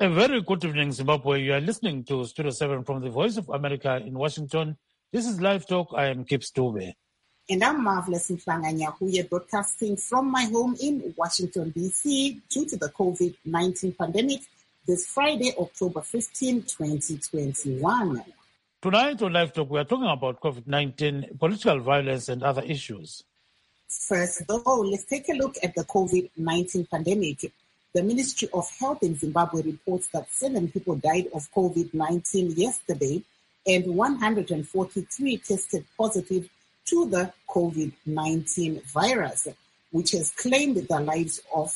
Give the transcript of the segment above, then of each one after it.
A very good evening, Zimbabwe. You are listening to Studio 7 from the Voice of America in Washington. This is Live Talk. I am Kip Stube. And I'm Marvelous Mflanganyahuye, broadcasting from my home in Washington, D.C. due to the COVID-19 pandemic this Friday, October 15, 2021. Tonight on Live Talk, we are talking about COVID-19, political violence, and other issues. First, though, let's take a look at the COVID-19 pandemic. The Ministry of Health in Zimbabwe reports that 7 people died of COVID-19 yesterday, and 143 tested positive to the COVID-19 virus, which has claimed the lives of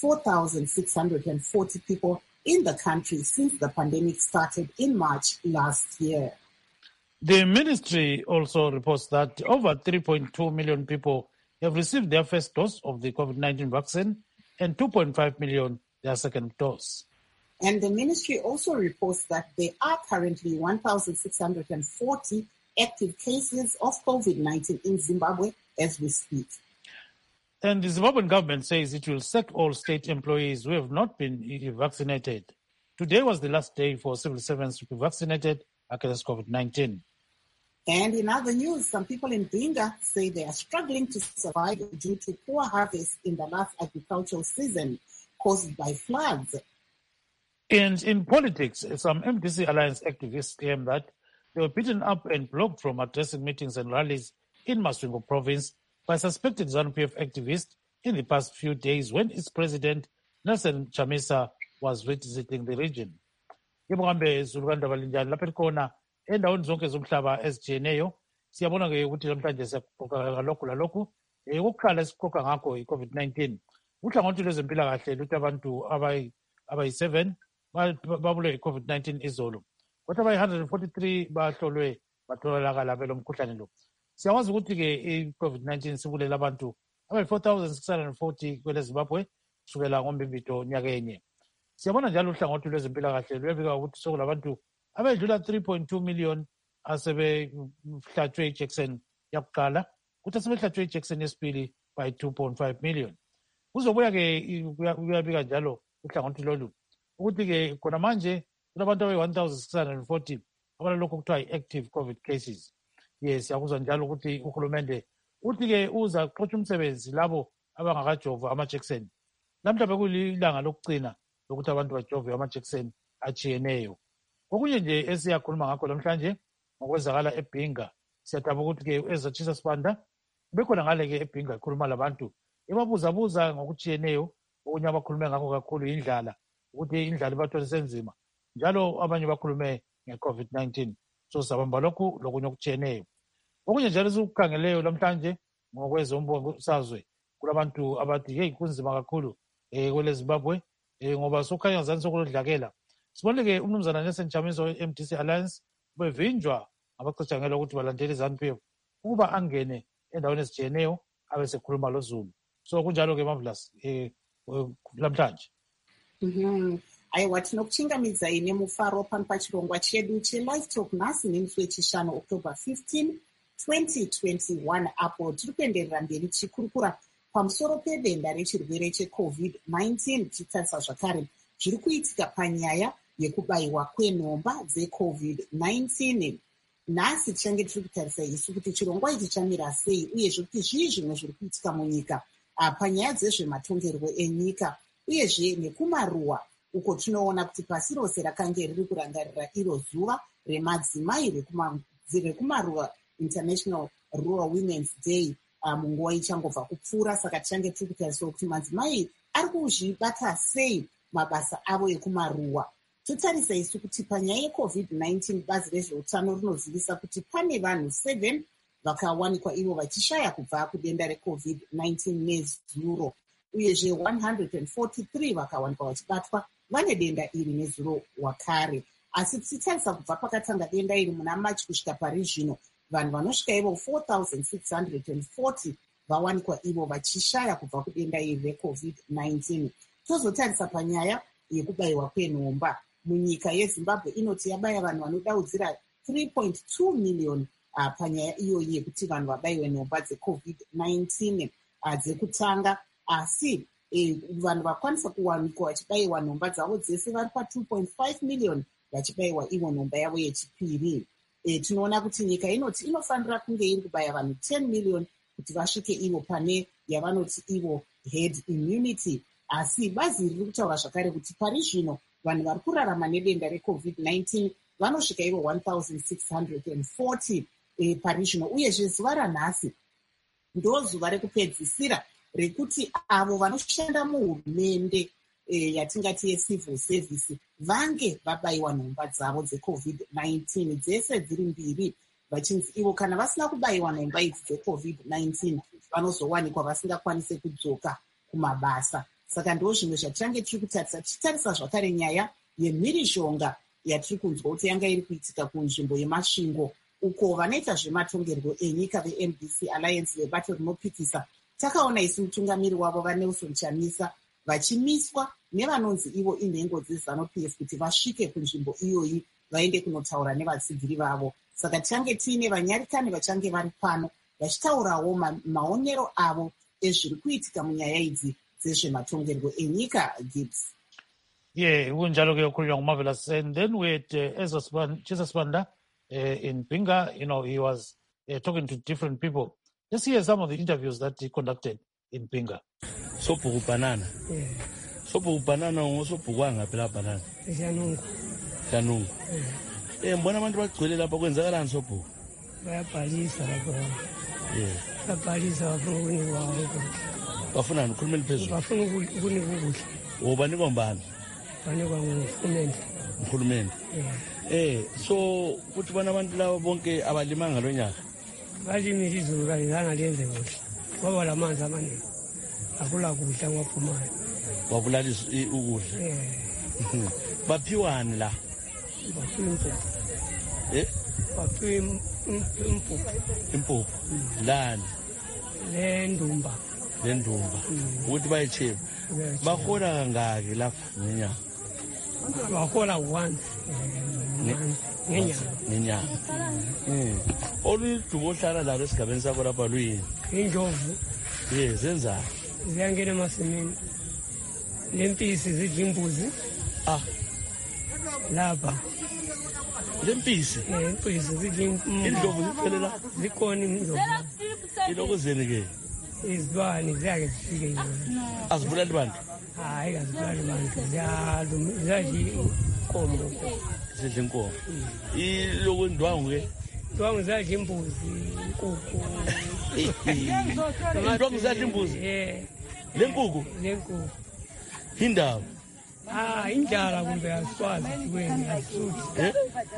4,640 people in the country since the pandemic started in March last year. The ministry also reports that over 3.2 million people have received their first dose of the COVID-19 vaccine and 2.5 million their second dose. And the ministry also reports that there are currently 1,640 active cases of COVID-19 in Zimbabwe as we speak. And the Zimbabwean government says it will sack all state employees who have not been vaccinated. Today was the last day for civil servants to be vaccinated against COVID-19. And in other news, some people in Binga say they are struggling to survive due to poor harvest in the last agricultural season caused by floods. And in politics, some MDC Alliance activists claim that they were beaten up and blocked from addressing meetings and rallies in Masvingo province by suspected ZANU-PF activists in the past few days when its president, Nelson Chamisa, was visiting the region. Endaweni zonke zomhlaba ezijiyeneyo siyabona ke ukuthi namhlanje siyaxoxa ngalokhu lalokhu ukuqala esiqoqa ngakho i-COVID-19 uhlangothi lwezempilakahle luthi abantu abayi-7 babulawe i-COVID-19 izolo kodwa abayi-143 bahlolwe batholakala belo mkhuhlane lo. Siyakwazi ukuthi-ke i-COVID-19 sibulela abantu abayi-4,640 kwele Zimbabwe kusukela ngoMbimbido nyaka enye. Siyabona njalo uhlangothi lwezempilakahle luyabika ukuthi sokulabantu abedlula 3.2 million asebehlatshwe ijekiseni yakuqala kuthi asebehlatshwe ijekiseni yesibili by 2.5 million. Kuzobuya-ke kuyabika njalo uhlangothi lolu ukuthi-ke khona manje kulabantu abayi-1,640 abalalokho kuthiwa i-active COVID cases. Yes, siyakuzwa njalo ukuthi uhulumende uthi-ke uza xotsha umsebenzi labo abangakajova amajekiseni. Namhla bekulilanga lokucina lokuthi abantu bajove amajekiseni ajiyeneyo. Okunye nje esiyakhuluma ngakho namhlanje ngokwenzakala eBhinga siyadaba ukuthi-ke ezatshisa sibanda bekhona ngale-ke eBhinga ikhuluma labantu ebabuzabuza ngokutshiyeneyo. Okunye abakhulume ngakho kakhulu indlala ukuthi indlala ibatholise nzima njalo abanye bakhulume nge-COVID-19 so sabamba lokhu lokunye okutshiyeneyo. Okunye njalo esikukhangeleyo namhlanje ngokwezombusazwe kulabantu abathi heyi kunzima kakhulu kwele Zimbabwe ngoba sokukhanya ngazani sokulodlakela. Sibonile-ke umnumzana Nelson Chamisa we-MDC Alliance bevinjwa ngabacatshangela ukuthi balandele iZANU-PF ukuba angene endaweni ezijiyeneyo abesekhuluma loZulu. So kunjalo-ke Marvelous namhlanje. Aiwa tinokuchingamidza ine mufaro pano pachirongwa chedu cheLive Talk nhasi nemusi wechishanu October 15, 2021 apo tiri kuenderera mberi tichikurukura pamusoro pedenda rechirwere cheCOVID-19 tichitarisa zvakare zviri kuitika panyaya yekubayiwa kwenhomba dzeCOVID-19. Nhasi tichange tiri kutarisa isu kuti chirongwa ichi chamira sei uyezve kuti zvii zvimwe zviri kuitika munyika panyaya dzezvematongerwo enyika uyezve nekumaruwa uko tinoona kuti pasi rose rakange riri kurangarira iro zuva remadzimai rekumaruwa International Rural Women's Day munguva ichangobva kupfuura. Saka tichange tiri kutarisa kuti madzimai ari kuzvibata sei mabasa avo ekumaruwa. Totarisa isu kuti panyaya yeCOVID-19 bazi rezveutano rinozivisa kuti pane vanhu 7 vakawanikwa ivo vachishaya kubva kudenda reCOVID-19 nezuro uyezve 143 vakawanikwa vachibatwa vane denda iri nezuro wakare. Asi tichitarisa kubva pakatanga denda iri muna Machi kusvika pari zvino vanhu vanosvika ivo 4,640 vawanikwa ivo vachishaya kubva kudenda iri reCOVID-19. Tozotarisa panyaya yekubayiwa kwenhomba. Munyika yeZimbabwe inoti yabaya vanhu vanodaudzira 3.2 million panyaya iyoyi yekuti vanhu vabayiwe nhomba dzeCOVID-19 dzekutanga. Asi vanhu vakwanisa kuwanikwa vachibayiwa nhomba dzavo dzese vari pa2.5 million vachibayiwa ivo nhomba yavo yechipiri. Tinoona kuti nyika inoti inofanira kunge iri kubaya vanhu 10 million kuti vasvike ivo pane yavanoti ivo herd immunity. Asi bazi riri kutaura zvakare kuti pari zvino vanhu vari kurarama nedenda reCovid-19 vanosvika ivo 1640 pari zvino, uyezve zuva ranhasi ndo zuva rekupedzisira rekuti avo vanoshanda muhurumende yatingati yecivil service vange vabayiwa nhomba dzavo dzeCovid-19 dzese dziri mbiri, vachinzi ivo kana vasina kubayiwa nhomba idzi dzeCovid-19 vanozowanikwa vasingakwanise kudzoka kumabasa. Saka ndo zvimwe zvatichange tiri kutarisa, tichitarisa zvakare nyaya yemhirishonga yatiri kunzwa kuti yanga iri kuitika kunzvimbo yemasvingo uko vanoita zvematongerwo enyika veMDC Alliance vebato rinopikisa. Takaona isi mutungamiri wavo vaNelson Chamisa vachimiswa nevanonzi ivo inhengo dzeZANU-PF kuti vasvike kunzvimbo iyoyi vaende kunotaura nevatsigiri vavo. Saka tichange tiine vanyarikani vachange vari pano vachitaurawo maonero avo ezviri kuitika munyaya idzi dzezvematongerwo enyika. Gibbs. Yeah, kunjalo ke ukhulunywa nguMarvelous. And then we had Jesus Banda in Pinga. You know, he was talking to different people. Let's hear some of the interviews that he conducted in Pinga. Sopo banana. Yeah. Sopo banana sopo kwanga phela banana. Shanungu. Mbona abantu bagcwele lapha kwenzakalani sopo? Bayabhalisa lapho. Yeah. Bayabhalisa bafuna ukunikwa ukudla. Bafuna ukukhulumela phezulu. Bafuna ukunikwa ukudla. Banikwa mbani? Banikwa nguhulumende. So kuthi bona abantu labo bonke abalimanga lo nyaka. Balimile izulu kalizange lenze kuhle. Ngoba lamanzi amaningi. Akula kudla ngaphumayo. Wabulala ukudla. Baphiwani la? Baphiwa impuphu. Baphiwa impuphu. Lani? Lendumba. Ukuthi bayicheba. Bahola kangaki lapha ngenyanga? Bahola 1 ngenyanga. Oludumo ohlala la esigabeni sakho lapha luyini? Indlovu. Zenzani? Ziyangena emasimini. Lempisi zidla imbuzi. Lapha. Lempisi? Impisi zidla indlovu ziphelela? Zikhona indlovu. Ilokuzeni ke? Izilwane ziyake zifike yona. Azibulali bantu? Hayi, azibulali bantu. Ziyadla inkomo. Zidla inkomo. Ilokundwangu ke? Indwangu ziyadla imbuzi, inkukhu. Indwangu ziyadla imbuzi? Lenkukhu? Lenkukhu. Indaba? Indala kumbe aswazi kweni asuthi.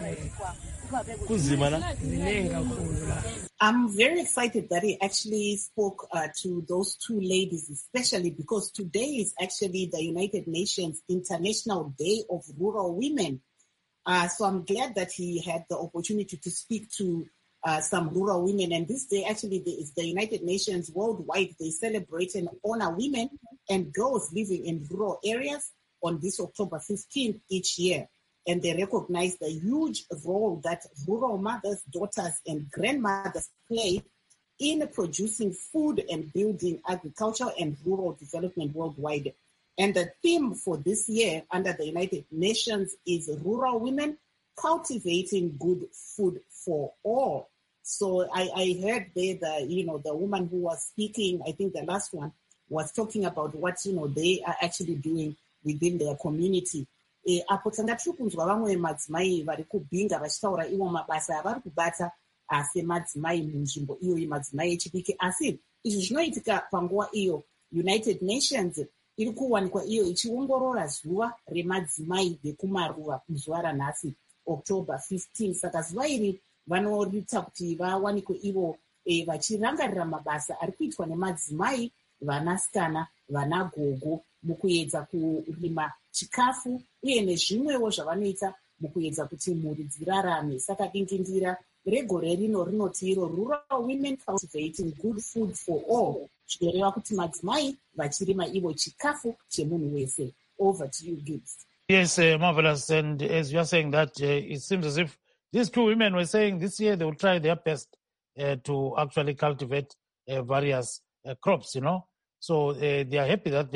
I'm very excited that he actually spoke to those two ladies, especially because today is actually the United Nations International Day of Rural Women. So I'm glad that he had the opportunity to speak to some rural women. And this day actually is the United Nations worldwide. They celebrate and honor women and girls living in rural areas on this October 15th each year. And they recognize the huge role that rural mothers, daughters, and grandmothers play in producing food and building agriculture and rural development worldwide. And the theme for this year under the United Nations is Rural Women Cultivating Good Food for All. So I heard there the woman who was speaking, I think the last one, was talking about what, they are actually doing within their community. Apo tanga tiri kunzwa vamwe madzimai vari kubhinga vachitaura ivo mabasa avari kubata semadzimai munzvimbo iyoyi, madzimai echidiki. Asi izvi zvinoitika panguva iyo United Nations iri kuwanikwa iyo ichiongorora zuva remadzimai vekumaruva muzuva ranhasi October 15. Saka zuva iri vanorita kuti vawanikwe ivo vachirangarira mabasa ari kuitwa nemadzimai, vanasikana, vanagogo mukuedza kurima chikafu uye nezvimwewo zvavanoita mukuedza kuti mhuri dzirarame. Saka dingindira regore rino rinoti iro Rural Women Cultivating Good Food for All, zvinoreva kuti madzimai vachirima ivo chikafu chemunhu wese. Over to you, Gibbs. Yes, Marvelous. And as you are saying that, it seems as if these two women were saying this year they will try their best to actually cultivate various crops, So they are happy that they are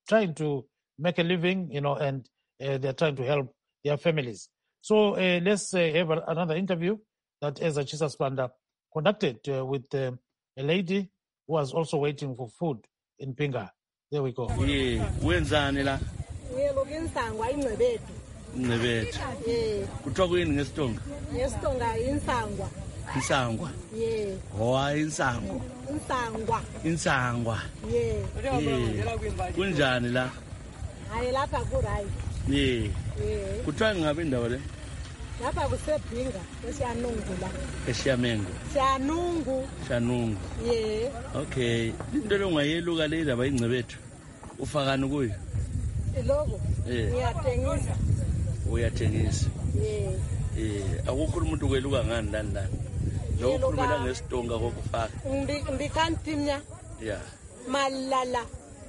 trying to make a living, and they're trying to help their families. So let's have another interview that Ezra Chisaspanda conducted with a lady who was also waiting for food in Pinga. There we go. Wenzani la? Yebo kinsangwa ingcebethu. Ingcebethu. Kuthiwa kuyini ngestonga? Ngestonga insangwa. Insangwa. Yeah. Hayi insangwa. Insangwa. Insangwa. Yeah. Kunjani la? Hayi lapha ku right. Yeah. Kuthiwa ngabe indawo le? Lapha kusebhinga eSiyanungu la. eShiyamengo. Siyanungu. Yeah. Okay. Into le ungayeluka le indaba ingcebethu. Ufakani kuyo? Lokho. Ngiyathengisa. Uyathengisa. Akukho umuntu kweluka ngani lani. Lokukhulumela ngestonga kokufaka. Ndikantimnya. Yeah. Malala.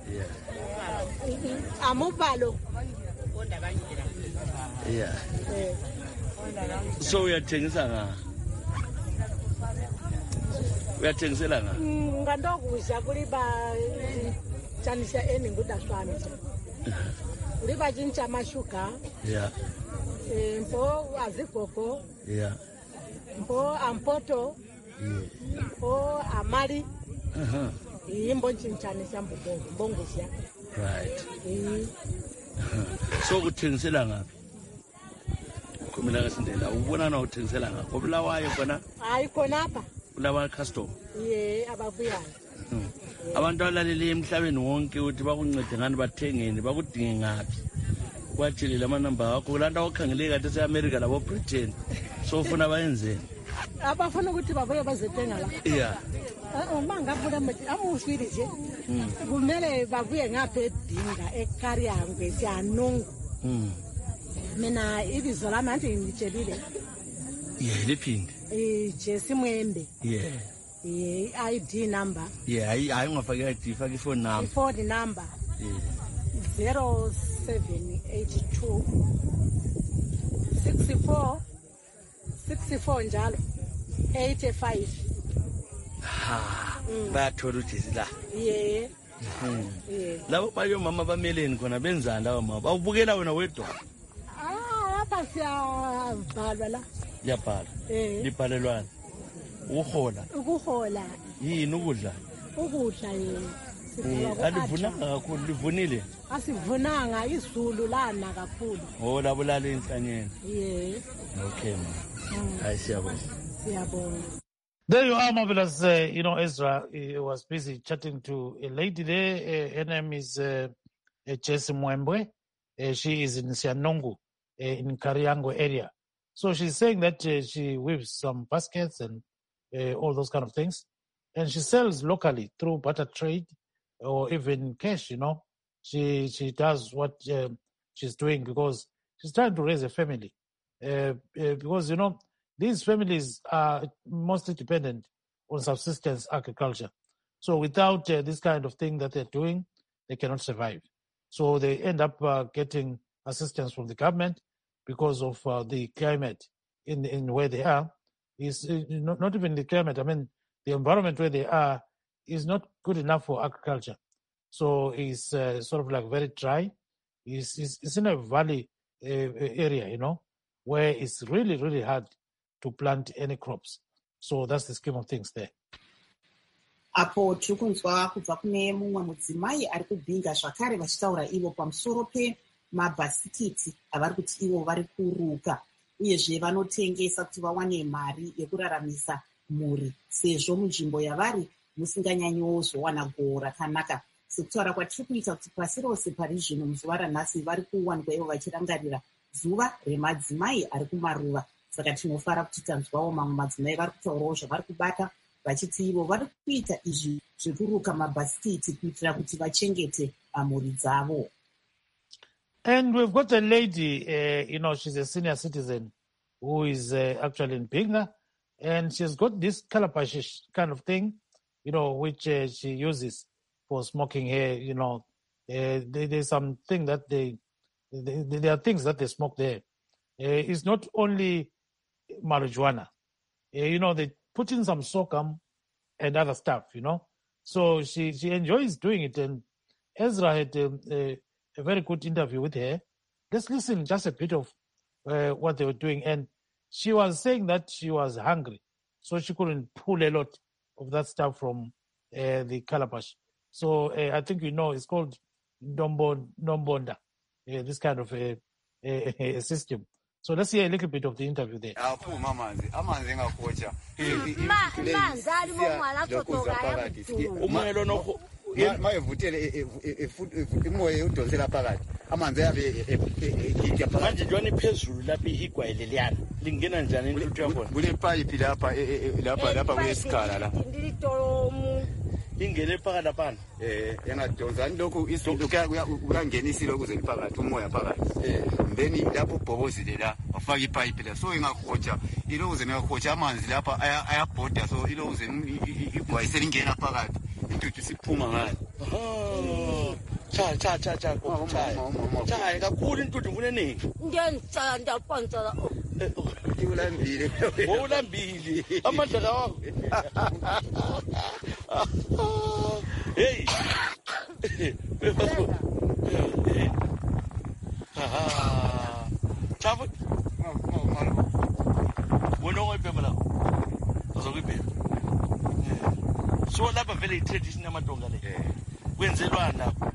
Yeah. Amubalo. Yeah. So uyathengisa nga? Uyathengisela nga? Ngandokudla kuliba chanisha ngudashwana. Kuliba jincha mashuka. Yeah. Mpo azikoko. Yeah. Mpo ampoto. Yeah. Mpo amali. Yimbo nchinchanisha mbongosya. Right. So ukuthengisela ngaphi? Kumela ngasindela ubona na uthengisela ngaphi? Obulawayo khona? Hayi khona apha. Ulawa custom. Ababuyayo. Abantu alalele emhlabeni wonke uthi bakuncede ngani bathengeni bakudinge ngaphi? Kwatshelile amanamba akho kulanda okhangeleka kathi eAmerica labo Britain. So ufuna bayenzeni? Abafuna ukuthi babuye bazethenga la. Yeah. Uma ngabula manje amushwiri nje. Kumele babuye ngapha eDinga eKariangwe Siyanungu. Mina ibizo lami anti ngitshelile. Yeah, liphinde. Jesse Mwembe. Yeah. ID number. Yeah, hayi ungafaki ID, faki phone number. Phone number. Yeah. 0782 64 njalo 85. Bayathola uJesi la. Yeah. Labo bayo mama bameleni khona benzani lawo mama? Bawubukela wena wedwa? Lapha siyabhalwa la. Yabhala. Libhalelwana. Ukuhola. Yini ukudla? Ukudla alivunanga kakhulu, livunile? Asivunanga, izulu lana kakhulu. Labo lale enhlanyeni. Yeah. Okay man. Hayi siyabonga. There you are, Marvelous. Ezra was busy chatting to a lady there. Her name is Jesse Mwembe. She is in Siyanungu, in Kariangwe area. So she's saying that she weaves some baskets and all those kind of things. And she sells locally through barter trade or even cash, She does what she's doing because she's trying to raise a family. Because, these families are mostly dependent on subsistence agriculture. So without this kind of thing that they're doing, they cannot survive. So they end up getting assistance from the government because of the climate in where they are. Is not even the climate. I mean, the environment where they are is not good enough for agriculture. So it's sort of like very dry. It's in a valley area, where it's really, really hard to plant any crops. So that's the scheme of things there. Apo tiri kunzwa kubva kune mumwe mudzimai ari kubhinga zvakare vachitaura ivo pamusoro pemabhasikiti avari kuti ivo vari kuruka uyezve vanotengesa kuti vawane mari yekuraramisa mhuri sezvo munzvimbo yavari musinganyanyiwo zowana gohwo rakanaka. Sekutaura kwatiri kuita kuti pasi rose pari zvino muzuva ranhasi vari kuwanikwa ivo vachirangarira zuva remadzimai ari kumaruva. Saka tinofara kuti tanzwawo mamwe madzimai vari kutaurawo zvavari kubata vachiti ivo vari kuita izvi zvekuruka mabhasikiti kuitira kuti vachengete mhuri dzavo. And we've got a lady, she's a senior citizen who is actually in Pinga, and she's got this calabash kind of thing, which she uses for smoking here. There's something that there are things that they smoke there. It's not only marijuana. They put in some sorghum and other stuff, So she enjoys doing it, and Ezra had a very good interview with her. Let's listen just a bit of what they were doing. And she was saying that she was hungry, so she couldn't pull a lot of that stuff from the calabash. So I think it's called Ndombonda, this kind of a system. So let's hear a little bit of the interview there. ingene phakathi lapha engadonzani lokho uyangenisa lokho phakathi umoya phakathi then lapho ubhobozile la wafaka ipipe la so ingahotsha ilokuze ngahotsha amanzi lapha ayabhoda so ilokuze igwayise lingena phakathi intuthu siphuma ngani cha kakhulu intuthu ngune nini ngiyangitsanda phansi ulambile ulambile amandla lawo hey chavu wona ngoyiphemela azokuyiphela so lapha vele i-tradition yamadonga le kwenzelwana lapha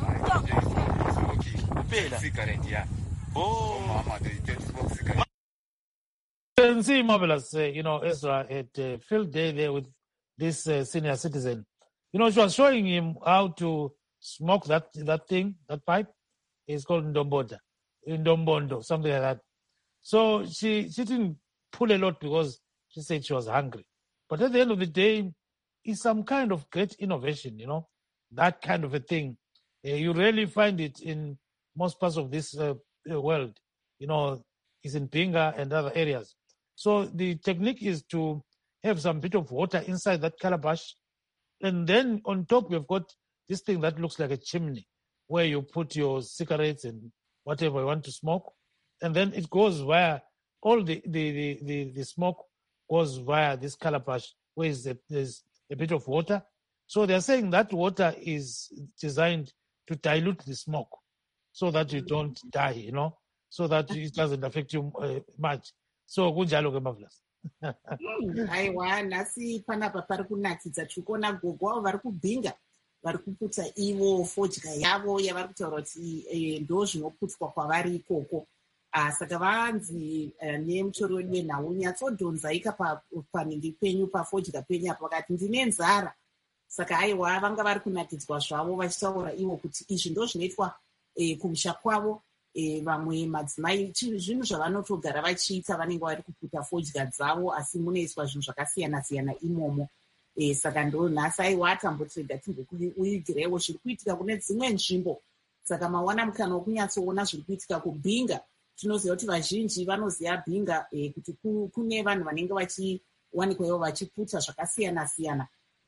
phela cigarette ya mama they smoke cigarette. You can see marvelous, Ezra had a field day there with this senior citizen. She was showing him how to smoke that thing, that pipe. It's called Ndombondo, something like that. So she didn't pull a lot because she said she was hungry. But at the end of the day, it's some kind of great innovation, that kind of a thing. You rarely find it in most parts of this world. It's in Pinga and other areas. So the technique is to have some bit of water inside that calabash. And then on top, we've got this thing that looks like a chimney where you put your cigarettes and whatever you want to smoke. And then it goes via, all the smoke goes via this calabash where there's a bit of water. So they're saying that water is designed to dilute the smoke so that you don't die, so that it doesn't affect you much. So kunjalo ke marvelous. Aiwa, nhasi panapa pari kunakidza tikuona gogo avo vari kubhinga vari kuputsa ivo fodya yavo yavari kutaura kuti ndo zvinoputwa kwavari ikoko. Saka vanzi nemutori wedu wenhau nyatsodhonzaika panenge penyu pafodya penyu apo vakati ndine nzara. Saka aiwa vanga vari kunakidzwa zvavo vachitaura ivo kuti izvi ndo zvinoitwa kumusha kwavo. Vamwe madzimai zvinhu zvavanotogara vachiita vanenge vari kuputa fodya dzavo asi munoiswa zvinhu zvakasiyana siyana imomo. Saka ndo nhasi aiwa atambotirega timbokuigirewo zviri kuitika kune dzimwe nzvimbo. Saka mawana mukana wokunyatsoona zviri kuitika kubhinga. Tinoziva kuti vazhinji vanoziva bhinga kuti kune vanhu vanenge vachiwanikwawo vachiputa zvakasiyana siyana.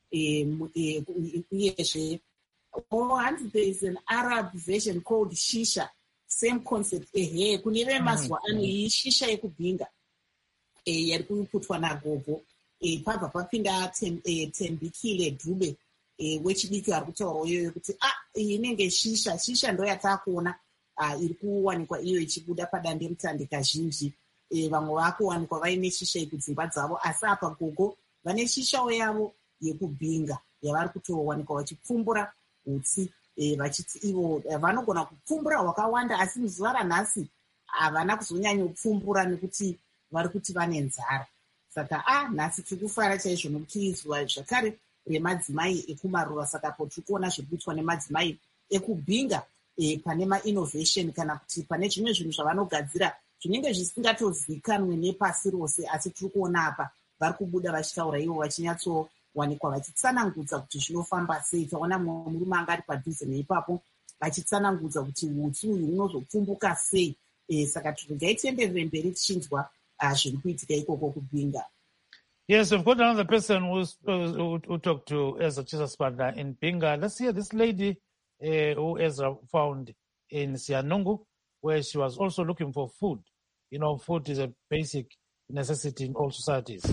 Uyezve there is an Arab version called shisha. Same concept kune vemazuva ano iyi shisha yekubhinga yari kuputwa nagogo pabva papinda Tembikile Dube wechidiki ari kutaurawo iyoyo kuti inenge shisha ndo yataakuona iri kuwanikwa iyo ichibuda padandemutande kazhinji. Vamwe vakuwanikwa vaine shisha yekudzimba dzavo asi apa gogo vane shishawo yavo yekubhinga yavari kutowanikwa vachipfumbura utsi. Vachiti ivo vanogona kupfumbura hwakawanda asi muzuva ranhasi havana kuzonyanyopfumbura nekuti vari kuti vane nzara. Saka nhasi tiri kufara chaizvo nokuti zuva zvakare remadzimai ekumaruva. Saka po tiri kuona zviri kuitwa nemadzimai ekubhinga pane mainnovation kana kuti pane zvimwe zvinhu zvavanogadzira zvinenge zvisingatozivikanwe nepasi rose. Asi tiri kuona apa vari kubuda vachitaura ivo vachinyatsowanikwa vachitsanangudza kuti zvinofamba sei. Taona mumwe murume anga ari padhuze neipapo vachitsanangudza kuti utsi uyu unozopfumbuka sei. Saka tiregai tienderere mberi tichinzwa zviri kuitika ikoko kubhinga. Yes, we've got another person who talked to Ezra Chisaspada in Pinga. Let's hear this lady who Ezra found in Sianungu, where she was also looking for food. Food is a basic necessity in all societies.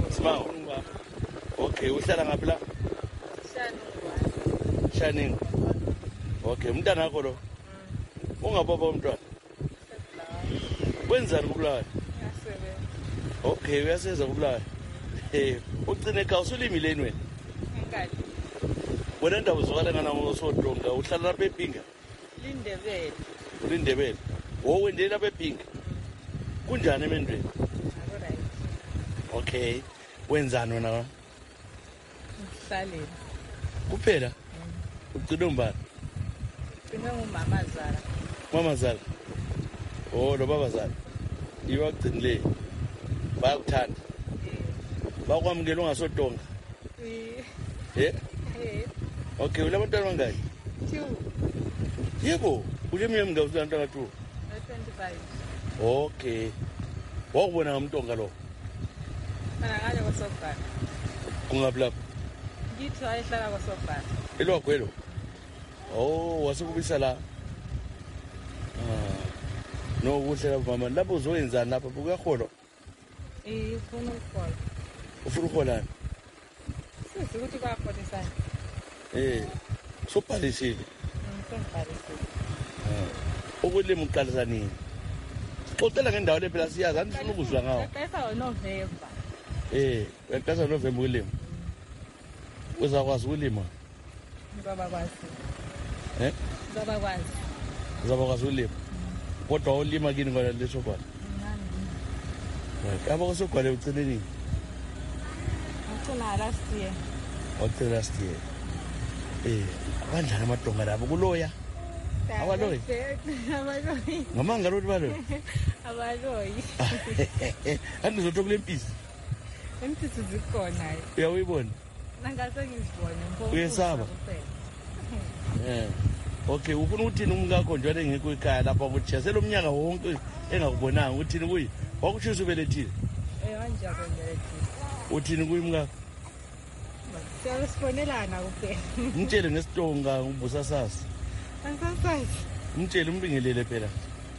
Okay, uhlala ngaphi la? Shaningu. Okay, umntana akho lo. Ungababa umntwana. Wenzani kubulawa? Okay, uyaseza kubulawa. Ugcine ekhaya usulimile yini wena? Ngani? Wena ndaba uzokala ngana ngoSodonga, uhlala lapha ePinga? Lindebele. Ulindebele. Wendele lapha ePinga? Kunjani emendweni? Alright. Okay. Wenzani wena? Ngihlalile. Kuphela? Ugcine umbani? Ngicine ngumama Zara. Mama Zala. Oh, lo baba Zala. Yiwa kugcinile. Bayakuthanda. Bakwamukela ungaSodonga. Okay, ulabantwana bangaki? 2. Yebo, uleminyaka mingaki usantanga 2? 25. Okay. Wakubona ngamntonga lo? Kana ngale kwaSofana. Kungaphi lapha? Ngithi wayehlala kwaSofana. Elwagwelo? Oh, wasekubisa la. No, kuhle lapha mama. Lapho uzoyenzani lapha? Kuyaholwa? Ufuna ukuhola. Ufuna uholani? Sithi ukuthi bayaholisana. Sobhalisile. Ngibhalisile. Ukulima uqalisa nini? Xoxela ngendawo le phela siyazi, andifuna ukuzwa ngawo. Ngaqalisa ngoNovember. Uyaqalisa November ukulima. Uzakwazi ukulima? Ngizabakwazi. Ngizabakwazi. Uzabakwazi ukulima? Kodwa ulima kini ngona leso kwala? Right. Aba kusogwale ucele nini? Ngicela last year. Wacela last year. Kanjani amadonga labo kuloya? Abaloyi? Abaloyi. Ngamanga lothi baloyi? Abaloyi. Andizotho kule mpisi? Empisi zikhona. Uyawuyibona? Nangase ngizibone. Uyesaba? Okay, ufuna ukuthini umkakho njalo engekho ekhaya lapha ukuthi selo umnyaka wonke engakubonanga uthini kuyi? Wakushisa ubelethile? Kanje akubelethile. Uthini kuyi umkakho? Siyasibonelana kuphela. Mtshele ngeSitonga ubusasasa. Angisasazi. Mtshele umbingelele phela.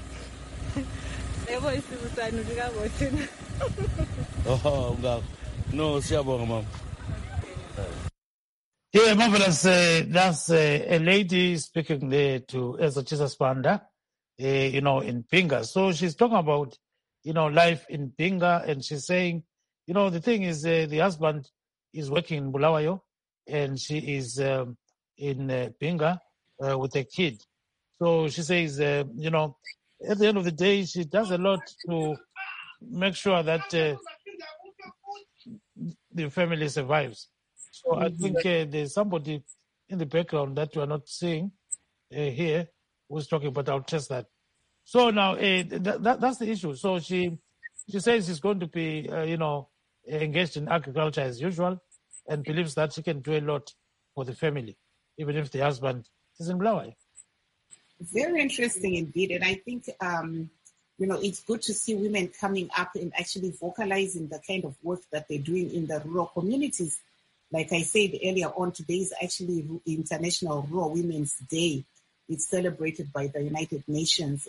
Yebo isibusana likabothina. Ngakho. No, siyabonga mama. Yeah, marvelous. That's a lady speaking there to Ezochisa Spanda, in Pinga. So she's talking about, life in Pinga, and she's saying, the thing is the husband is working in Bulawayo, and she is in Pinga with a kid. So she says, at the end of the day, she does a lot to make sure that the family survives. So I think there's somebody in the background that you are not seeing here who's talking, but I'll test that. So now that's the issue. So she says she's going to be, engaged in agriculture as usual, and believes that she can do a lot for the family, even if the husband is in Bulawayo. Very interesting indeed. And I think, it's good to see women coming up and actually vocalizing the kind of work that they're doing in the rural communities. Like I said earlier on, today is actually International Rural Women's Day. It's celebrated by the United Nations,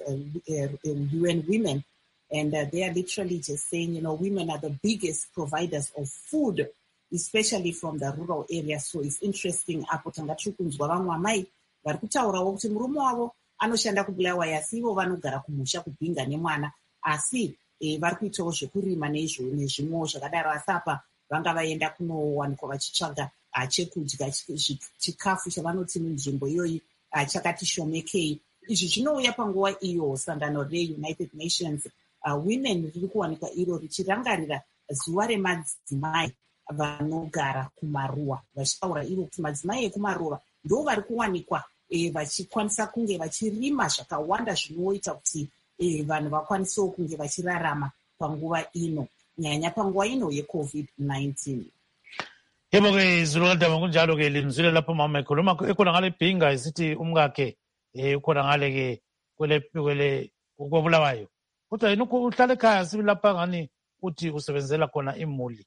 UN Women. And they are literally just saying, women are the biggest providers of food, especially from the rural areas. So it's interesting. Apo tangatri kunzwa vamwe amai vari kutaurawo kuti murume wavo anoshanda kuBulawayo asi ivo vanogara kumusha kuBinga nemwana, asi vari kuitawo zvekurima nezvimwewo zvakadaro. Asi apa vanga vaenda kunowanikwa vachitsvaga chekudya, chikafu chavanoti munzvimbo iyoyi chakati shomekei. Izvi zvinouya panguva iyo sangano reUnited Nations Women riri kuwanikwa iro richirangarira zuva remadzimai vanogara kumaruwa, vachitaura iro kuti madzimai ekumaruwa ndo vari kuwanikwa vachikwanisa kunge vachirima zvakawanda zvinoita kuti vanhu vakwanisewo kunge vachirarama panguva ino, nyanya panguva ino yeCovid-19. Yebo-ke Zululandaba kunjalo-ke limzwile lapho mama ekhuluma ekhona ngale Bhinga isithi umkakhe ukhona ngale-ke koBulawayo. Kodwa yena uhlala ekhaya sibi lapha ngani uthi usebenzela khona imuli,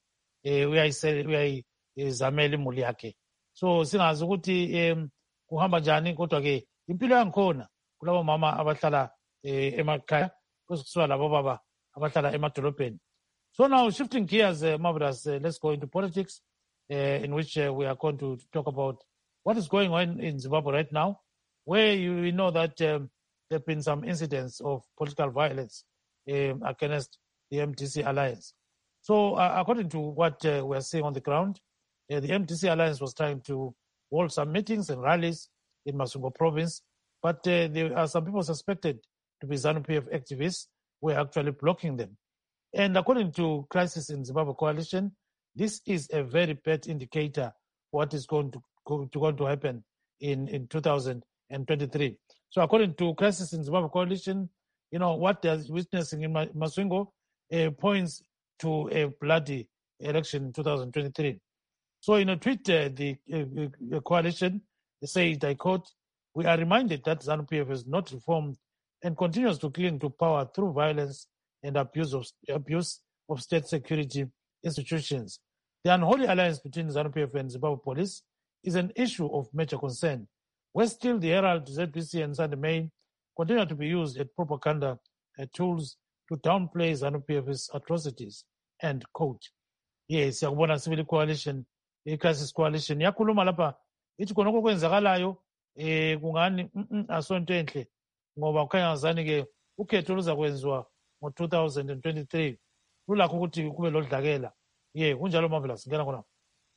uyayizamela imuli yakhe. So singazi ukuthi kuhamba njani, kodwa-ke impilo yangikhona kulabo mama abahlala emakhaya kusuka labo baba abahlala emadolobheni. So now shifting gears, Marvelous, let's go into politics, in which we are going to talk about what is going on in Zimbabwe right now. where we know that there have been some incidents of political violence against the MDC alliance. So according to what we're seeing on the ground, the MDC alliance was trying to hold some meetings and rallies in Masvingo province, but there are some people suspected to be ZANU-PF activists who are actually blocking them. And according to Crisis in Zimbabwe Coalition, this is a very bad indicator for what is going to happen in 2023. So according to Crisis in Zimbabwe Coalition, what they're witnessing in Masvingo points to a bloody election in 2023. So in a tweet, the coalition said, I quote, "We are reminded that ZANU-PF is not reformed and continues to cling to power through violence and abuse of state security institutions. The unholy alliance between ZANU-PF and Zimbabwe police is an issue of major concern, where still the Herald, ZBC and Sunday Mail continue to be used as propaganda tools to downplay ZANU-PF's atrocities," end quote. Yes, yakubona Civil Coalition, Crisis Coalition yakhuluma lapha ithi khonokho kwenzakalayo kungani asonto enhle ngoba kukhanya ngazani ke ukhetho luza kwenziwa ngo-2023 lulakho ukuthi kube lodlakela. Kunjalo Marvelous, singena khona.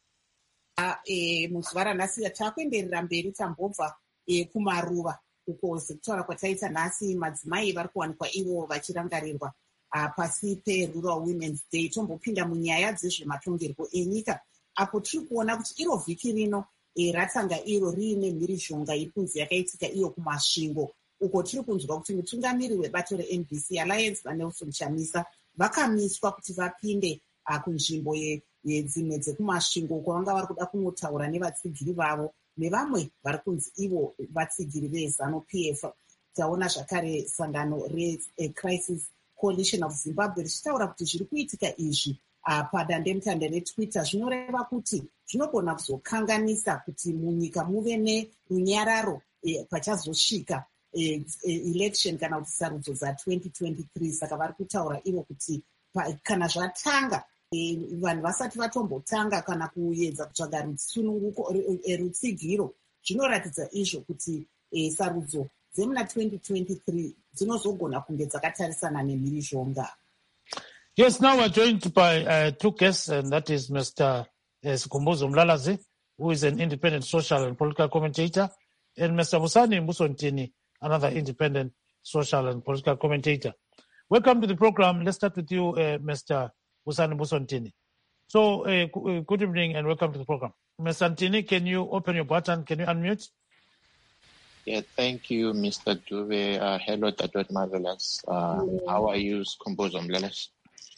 Muzuva ranhasi taakuenderera mberi tambobva kumaruva uko sekutaura kwataita nhasi madzimai vari kuwanikwa ivo vachirangarirwa pasi peRural Women's Day. Tombopinda munyaya dzezvematongerwo enyika apo tiri kuona kuti iro vhiki rino ratanga iro riine mhirizhonga iri kunzi yakaitika iyo kumasvingo uko tiri kunzwa kuti mutungamiri webato reNBC Alliance vaNelson Chamisa vakamiswa kuti vapinde kunzvimbo yedzimwe dzekumasvingo uko vanga vari kuda kunotaura nevatsigiri vavo nevamwe vari kunzi ivo vatsigiri veZANU-PF. Taona zvakare sangano reCrisis Coalition of Zimbabwe richitaura kuti zviri kuitika izvi padandemutande reTwitter zvinoreva kuti zvinogona kuzokanganisa kuti munyika muve nerunyararo pachazosvika election kana kuti sarudzo dza2023. Saka vari kutaura ivo kuti kana zvatanga vanhu vasati vatombotanga kana kuedza kutsvaga rutsununguko rutsigiro zvinoratidza izvo kuti sarudzo dzemuna 2023 dzinozogona kunge dzakatarisana nemhirizhonga. Yes, now we're joined by two guests, and that is Mr. Sikhumbuzo Mlalazi, who is an independent social and political commentator, and Mr. Busani Mbusontini, another independent social and political commentator. Welcome to the program. Let's start with you, Mr. Busani Mbusontini. So, good evening and welcome to the program. Mr. Ntini, can you open your button? Can you unmute? Yeah, thank you, Mr. Dube. Hello, Dr. Marvelous. How are you, Sikhumbuzo Mlalazi?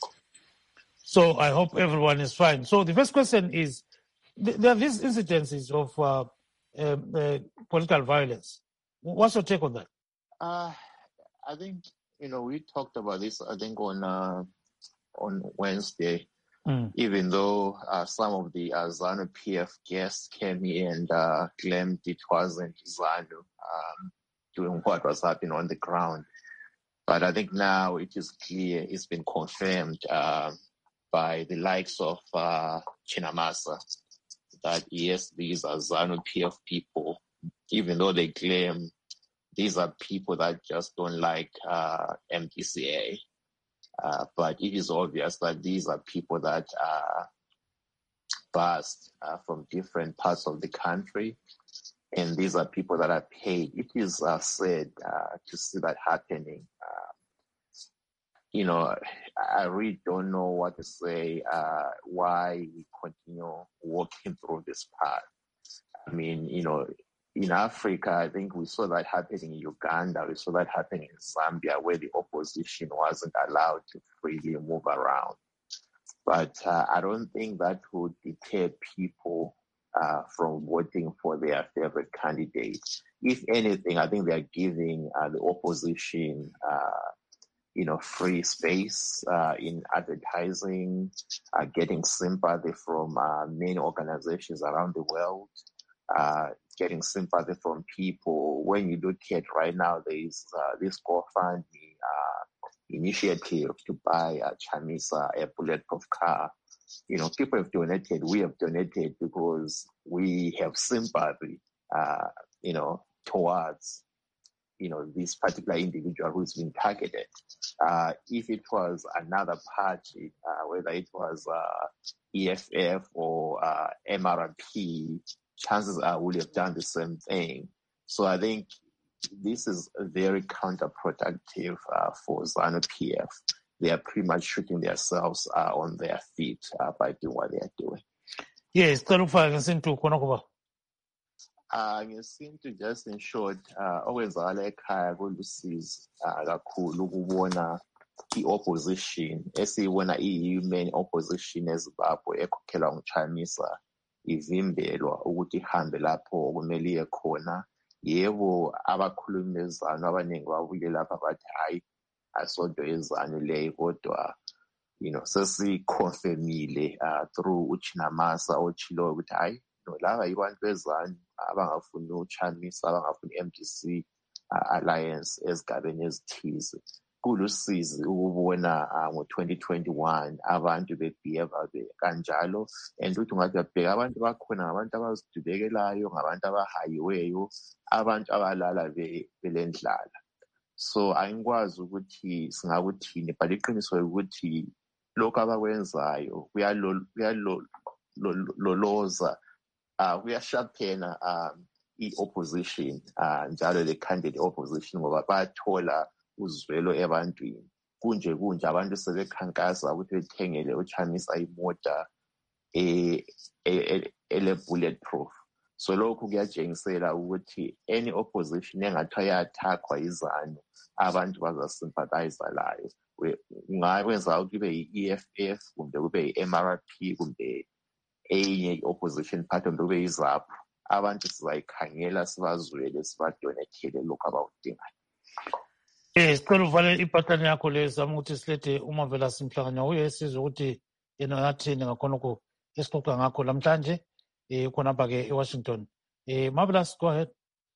So I hope everyone is fine. So the first question is, there are these incidences of political violence. What's your take on that? I think, we talked about this, I think, on Wednesday, even though some of the ZANU-PF guests came in and claimed it wasn't ZANU doing what was happening on the ground. But I think now it is clear, it's been confirmed by the likes of Chinamasa that yes, these are ZANU-PF people, even though they claim these are people that just don't like MDCA. But it is obvious that these are people that are bussed from different parts of the country, and these are people that are paid. It is sad to see that happening. I really don't know what to say, why we continue walking through this path. I mean, in Africa, I think we saw that happening in Uganda, we saw that happening in Zambia, where the opposition wasn't allowed to freely move around. But I don't think that would deter people from voting for their favorite candidate. If anything, I think they're giving the opposition free space in advertising, getting sympathy from many organizations around the world, getting sympathy from people. When you look at right now, there is this GoFundMe initiative to buy Chamisa a bulletproof car. People have donated, we have donated because we have sympathy, towards, this particular individual who's been targeted. If it was another party, whether it was EFF or MRP, chances are would have done the same thing. So I think this is very counterproductive for ZANU-PF. They are pretty much shooting themselves on their feet by doing what they are doing. Yes, ngesintu just in short okwenzakala ekhaya kulusizi kakhulu ukubona i-opposition esiyibona iyi-main opposition eZimbabwe ekhokhelwa nguChamisa ivimbelwa ukuthi ihambe lapho okumele iye khona. Yebo, abakhulumi bezanu abaningi babuye lapha bathi hayi asonto yezanu leyo, kodwa sesikhonfemile through uChinamasa otshiloyo ukuthi hayi laba yibantu bezanu abangafuni uChamisa, abangafuni MDC alliance ezigabeni ezithize. Kulusizi ukubona ngo-2021 abantu bebehave kanjalo, and ukuthi ungathi uyabheka abantu bakhona ngabantu abazidubekelayo, ngabantu abahayiweyo, abantu abalala belendlala. So angikwazi ukuthi singakuthini, but iqiniso ukuthi lokho abakwenzayo kuyaloloza, kuyashaphena i-opposition njalo le candidate opposition ngoba bayathola uzwelo ebantwini. Kunje abantu sebekhankasa ukuthi bethengele uChamisa imota ele-bulletproof. So lokhu kuyatshengisela ukuthi any opposition engathiwa yathakwa izanu abantu bazasympathize layo. Kungakwenza ukuthi kube yi-EFF kumbe kube yi-MRP kumbe enye i-opposition party kumbe kube yiZAPU. Abantu sizayikhangela, sibazwele, sibadonethele lokhu abakudingayo. Sicela uvale ipatani yakho le zama ukuthi silethe uMavela Simhlanganya uye sizwe ukuthi yena ngathini ngakhonokho esixoxa ngakho namhlanje khonapha-ke eWashington. Mavela, go ahead.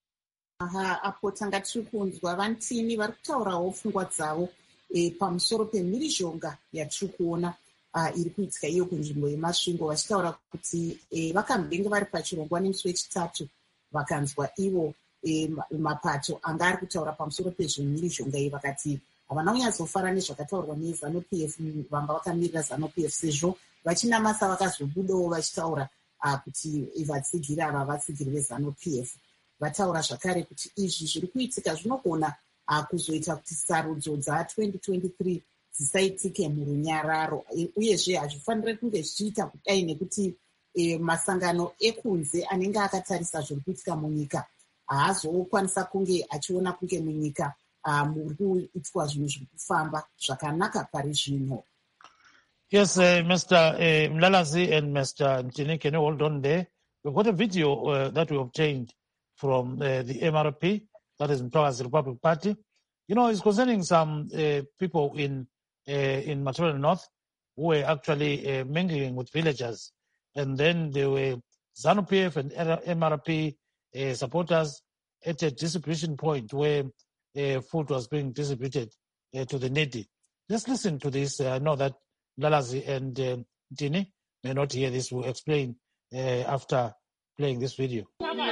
Apo tanga tiri kunzwa vantini vari kutaurawo pfungwa dzavo pamusoro pemhirizhonga yatiri kuona iri kuitika iyo kunzvimbo yemasvingo, vachitaura kuti vakamubenge vari pachirongwa nemusi wechitatu vakanzwa ivo mapato anga ari kutaura pamusoro pezvemhirizhonga iyi, vakati havana kunyatsofara nezvakataurwa neZANU-PF, vanga vakamirira ZANU-PF sezvo vachinamasa vakazobudawo vachitaura kuti vatsigiri ava vatsigiri veZANU-PF. Vataura zvakare kuti izvi zviri kuitika zvinogona kuzoita kuti sarudzo dza2023 dzisaitike murunyararo, uyezve hazvifaniri kunge zvichiita kudai nekuti masangano ekunze anenge akatarisa zviri kuitika munyika haazokwanisa kunge achiona kunge munyika muri kuitwa zvinhu zviri kufamba zvakanaka pari zvino. Yes, Mr. Mlalazi and Mr. Ntini, can you hold on there? We've got a video that we obtained from the MRP, that is Mtwakazi Republic Party. It's concerning some people in Matabele North who were actually mingling with villagers. And then there were ZANU-PF and MRP supporters at a distribution point where food was being distributed to the needy. Let's listen to this. I know that Lalazi and Ntini may not hear this. We'll explain after playing this video.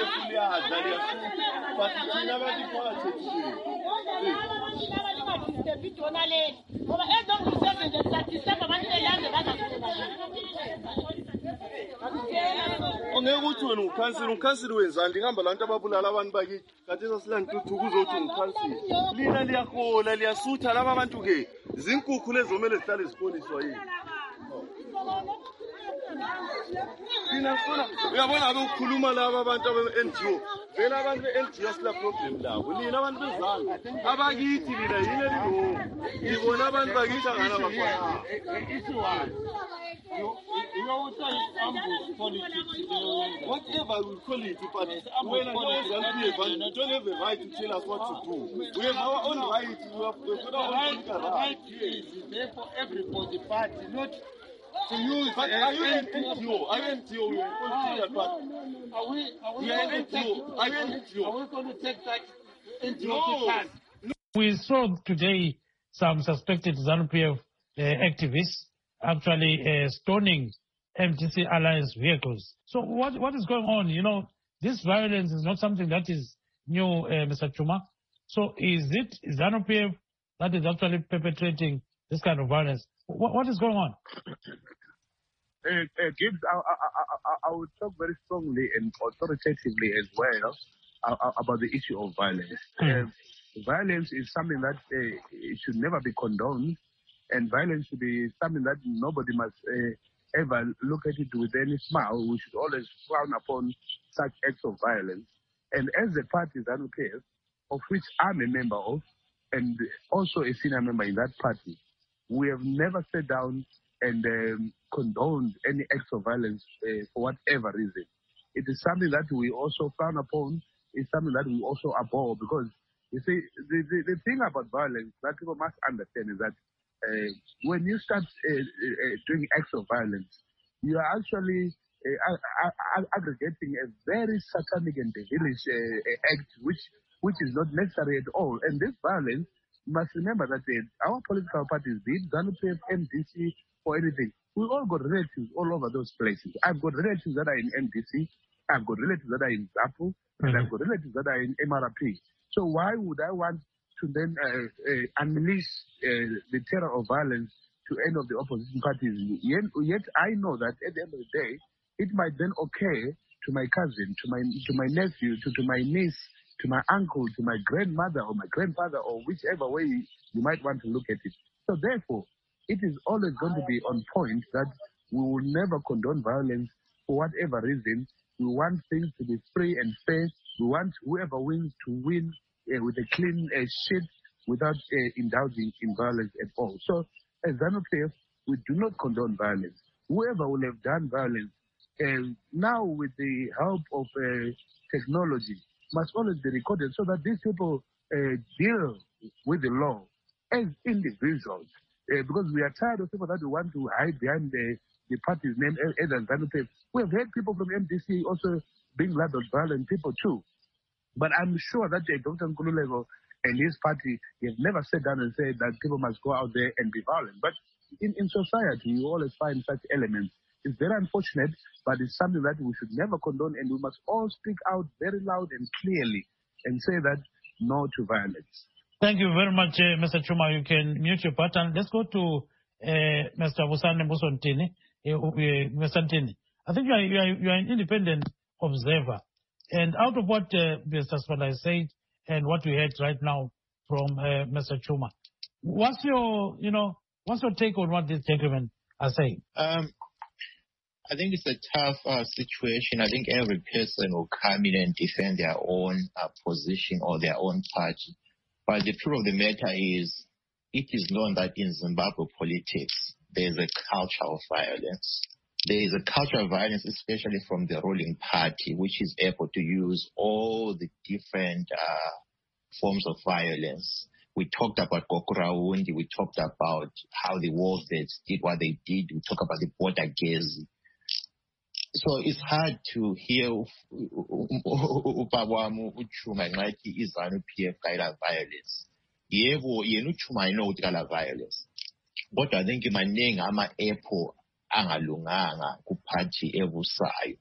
Ongekuthi wena ukhansili wenza ndingihamba lantu ababulala abantu bakithi kathi sasilantuthukwa uzothi ngikhansili lina liyahola liyasutha laba bantu ke zinkukhu lezomele zihlale zipoliswa yini lina sona uyabona abe ukukhuluma laba abantu abe-NGO vele abantu be-NGO asila problem labo lina abantu bezanga abakithi lina yini elilongo ngibona abantu bakithi angana bakhona whatever we call it, but when I don't have a right to tell us what to do. We have our own right. We've got our own political right. Is there for everybody, but not to use. But are you an NGO? Are you an NGO? We are going to take that NGO to pass? We saw today some suspected ZANU-PF activists actually stoning MDC Alliance vehicles. So what is going on? This violence is not something that is knew Mr. Chuma. So is it ZANU-PF that is actually perpetrating this kind of violence? What is going on? Gibbs, I would talk very strongly and authoritatively as well about the issue of violence. Violence is something that it should never be condoned, and violence should be something that nobody must ever look at it with any smile. We should always frown upon such acts of violence. And as the party ZANU-PF, of which I'm a member of, and also a senior member in that party, we have never sat down and condoned any acts of violence for whatever reason. It is something that we also frown upon. It's something that we also abhor, because you see, the thing about violence that people must understand is that when you start doing acts of violence, you are actually aggregating a very satanic and devilish act, which is not necessary at all. And this violence, you must remember that our political parties, be it ZANU-PF, MDC, or anything, we all got relatives all over those places. I've got relatives that are in MDC, I've got relatives that are in ZAPU, and I've got relatives that are in MRP. So why would I want to then unleash the terror of violence to any of the opposition parties? Yet I know that at the end of the day, it might then occur to my cousin, to my nephew, to my niece, to my uncle, to my grandmother or my grandfather, or whichever way you might want to look at it. So therefore, it is always going to be on point that we will never condone violence for whatever reason. We want things to be free and fair. We want whoever wins to win with a clean sheet without indulging in violence at all. So as ZANU-PF, we do not condone violence. Whoever will have done violence, now with the help of technology, must always be recorded so that these people deal with the law as individuals. Because we are tired of people that want to hide behind the party's name as ZANU-PF. We have heard people from MDC also being labeled violent people too. But I'm sure that Dr. Nkululeko and his party have never sat down and said that people must go out there and be violent. But in society, you always find such elements. It's very unfortunate, but it's something that we should never condone, and we must all speak out very loud and clearly and say that no to violence. Thank you very much, Mr. Chuma. You can mute your button. Let's go to Mr. Busane Musontini. Mr. Ntini, I think you are an independent observer. And out of what Mr. Sibanda said and what we heard right now from Mr. Chuma, what's your take on what these gentlemen are saying? I think it's a tough situation. I think every person will come in and defend their own position or their own party. But the truth of the matter is, it is known that in Zimbabwe politics, there is a culture of violence. There is a culture of violence, especially from the ruling party, which is able to use all the different forms of violence. We talked about Gokuraundi. We talked about how the war vets did what they did. We talked about the border Gezi. So it's hard to hear Upawamu Uchuma ngathi iZANU-PF kayila violence. Yebo, yena uChuma ayino ukuthi kala violence. Kodwa I think maningi ama-epho angalunganga kuphathi ebusayo.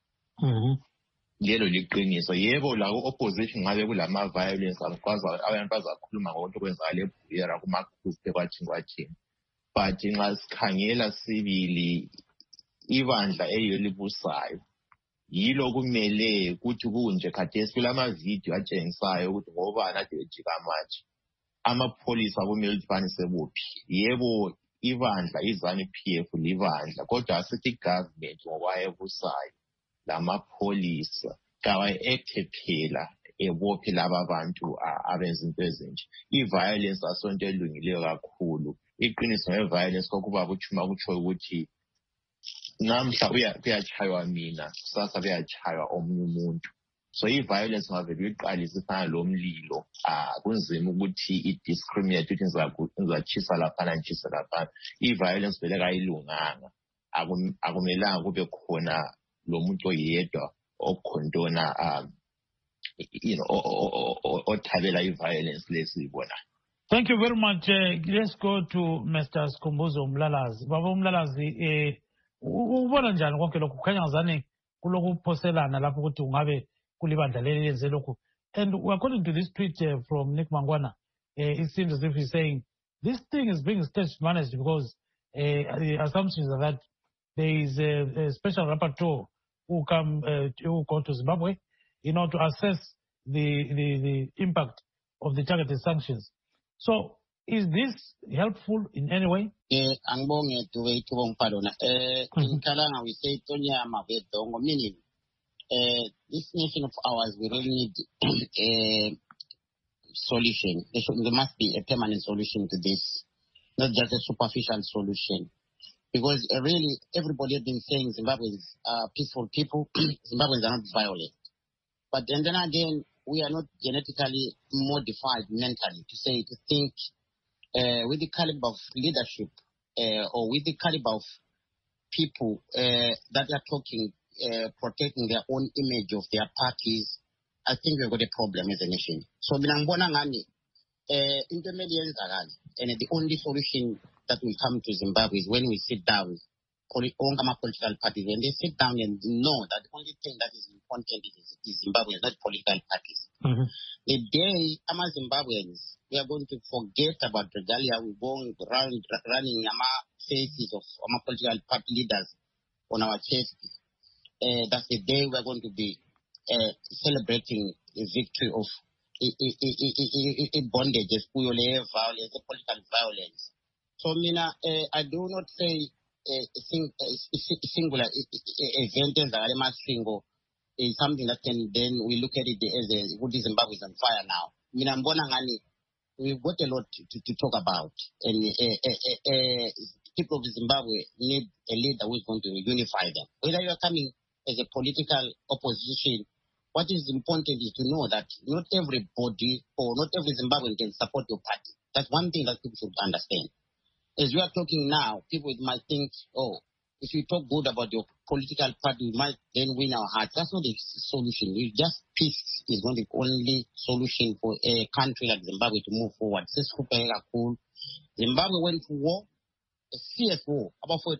Lelo liqiniso. Yebo, la opposition ngabe kulama violence angikwazi abantu bazakhuluma ngokuthi kwenzakala eBuyera kumakhuphe kwathini. But nxa sikhangela sibili ibandla eyelibusayo yilo kumele ukuthi kunje khathesi kulamavidiyo atshengisayo ukuthi ngobani ade ejika manje amapholisa kumele ukuthi banisebuphi. Yebo, ibandla iZANU-PF libandla, kodwa asithi government ngokwayebusayo lamapholisa kawa-acte phela ebophe laba bantu abenza into ezinje. I-violence asonto elungileyo kakhulu. Iqiniso nge-violence kokuba kuchuma kutsho ukuthi namhla kuyachaywa mina, kusasa kuyachaywa omunye umuntu. So i-violence ngavele uyiqalise ifana lomlilo. Kunzima ukuthi i-discriminate ukuthi ngizatshisa laphana ngitshisa laphana. I-violence vele kayilunganga. Akumelanga kube khona lo muntu oyedwa okhondona othabela i-violence lesiyibona. Thank you very much. Let's go to Mr. Skhumbuzo Mlalazi. Baba Mlalazi, ubona njani konke lokhu? Kukhanya ngazani kulokuphoselana lapho ukuthi ungabe kulibandla leli lenze lokhu And according to this tweet from Nick Mangwana, it seems as if he's saying this thing is being stage managed because the assumptions are that there is a special rapporteur who go to Zimbabwe, to assess the impact of the targeted sanctions. So, is this helpful in any way? In Kalanga, we say meaning this nation of ours, we really need a solution. There must be a permanent solution to this, not just a superficial solution. Because really, everybody has been saying Zimbabweans are peaceful people, Zimbabweans are not violent. But then again, we are not genetically modified mentally to think with the caliber of leadership or with the caliber of people that are talking, protecting their own image of their parties. I think we've got a problem as a nation. So, intermediaries are, and the only solution that will come to Zimbabwe is when we sit down, political parties, when they sit down and know that the only thing that is important is Zimbabwe, not political parties. Mm-hmm. The day Zimbabweans, we are going to forget about regalia, we're going running faces of political party leaders on our chests. That's the day we are going to be celebrating the victory of bondages, violence, political violence. So, I do not say singular event as single is something that can then we look at it as what is Zimbabwe is on fire now. We've got a lot to talk about, and people of Zimbabwe need a leader who is going to unify them. Whether you are coming as a political opposition, what is important is to know that not everybody or not every Zimbabwean can support your party. That's one thing that people should understand. As we are talking now, people might think, if you talk good about your political party, you might then win our hearts. That's not the solution. Peace is not the only solution for a country like Zimbabwe to move forward. Zimbabwe went to war, a fierce war. Zimbabwe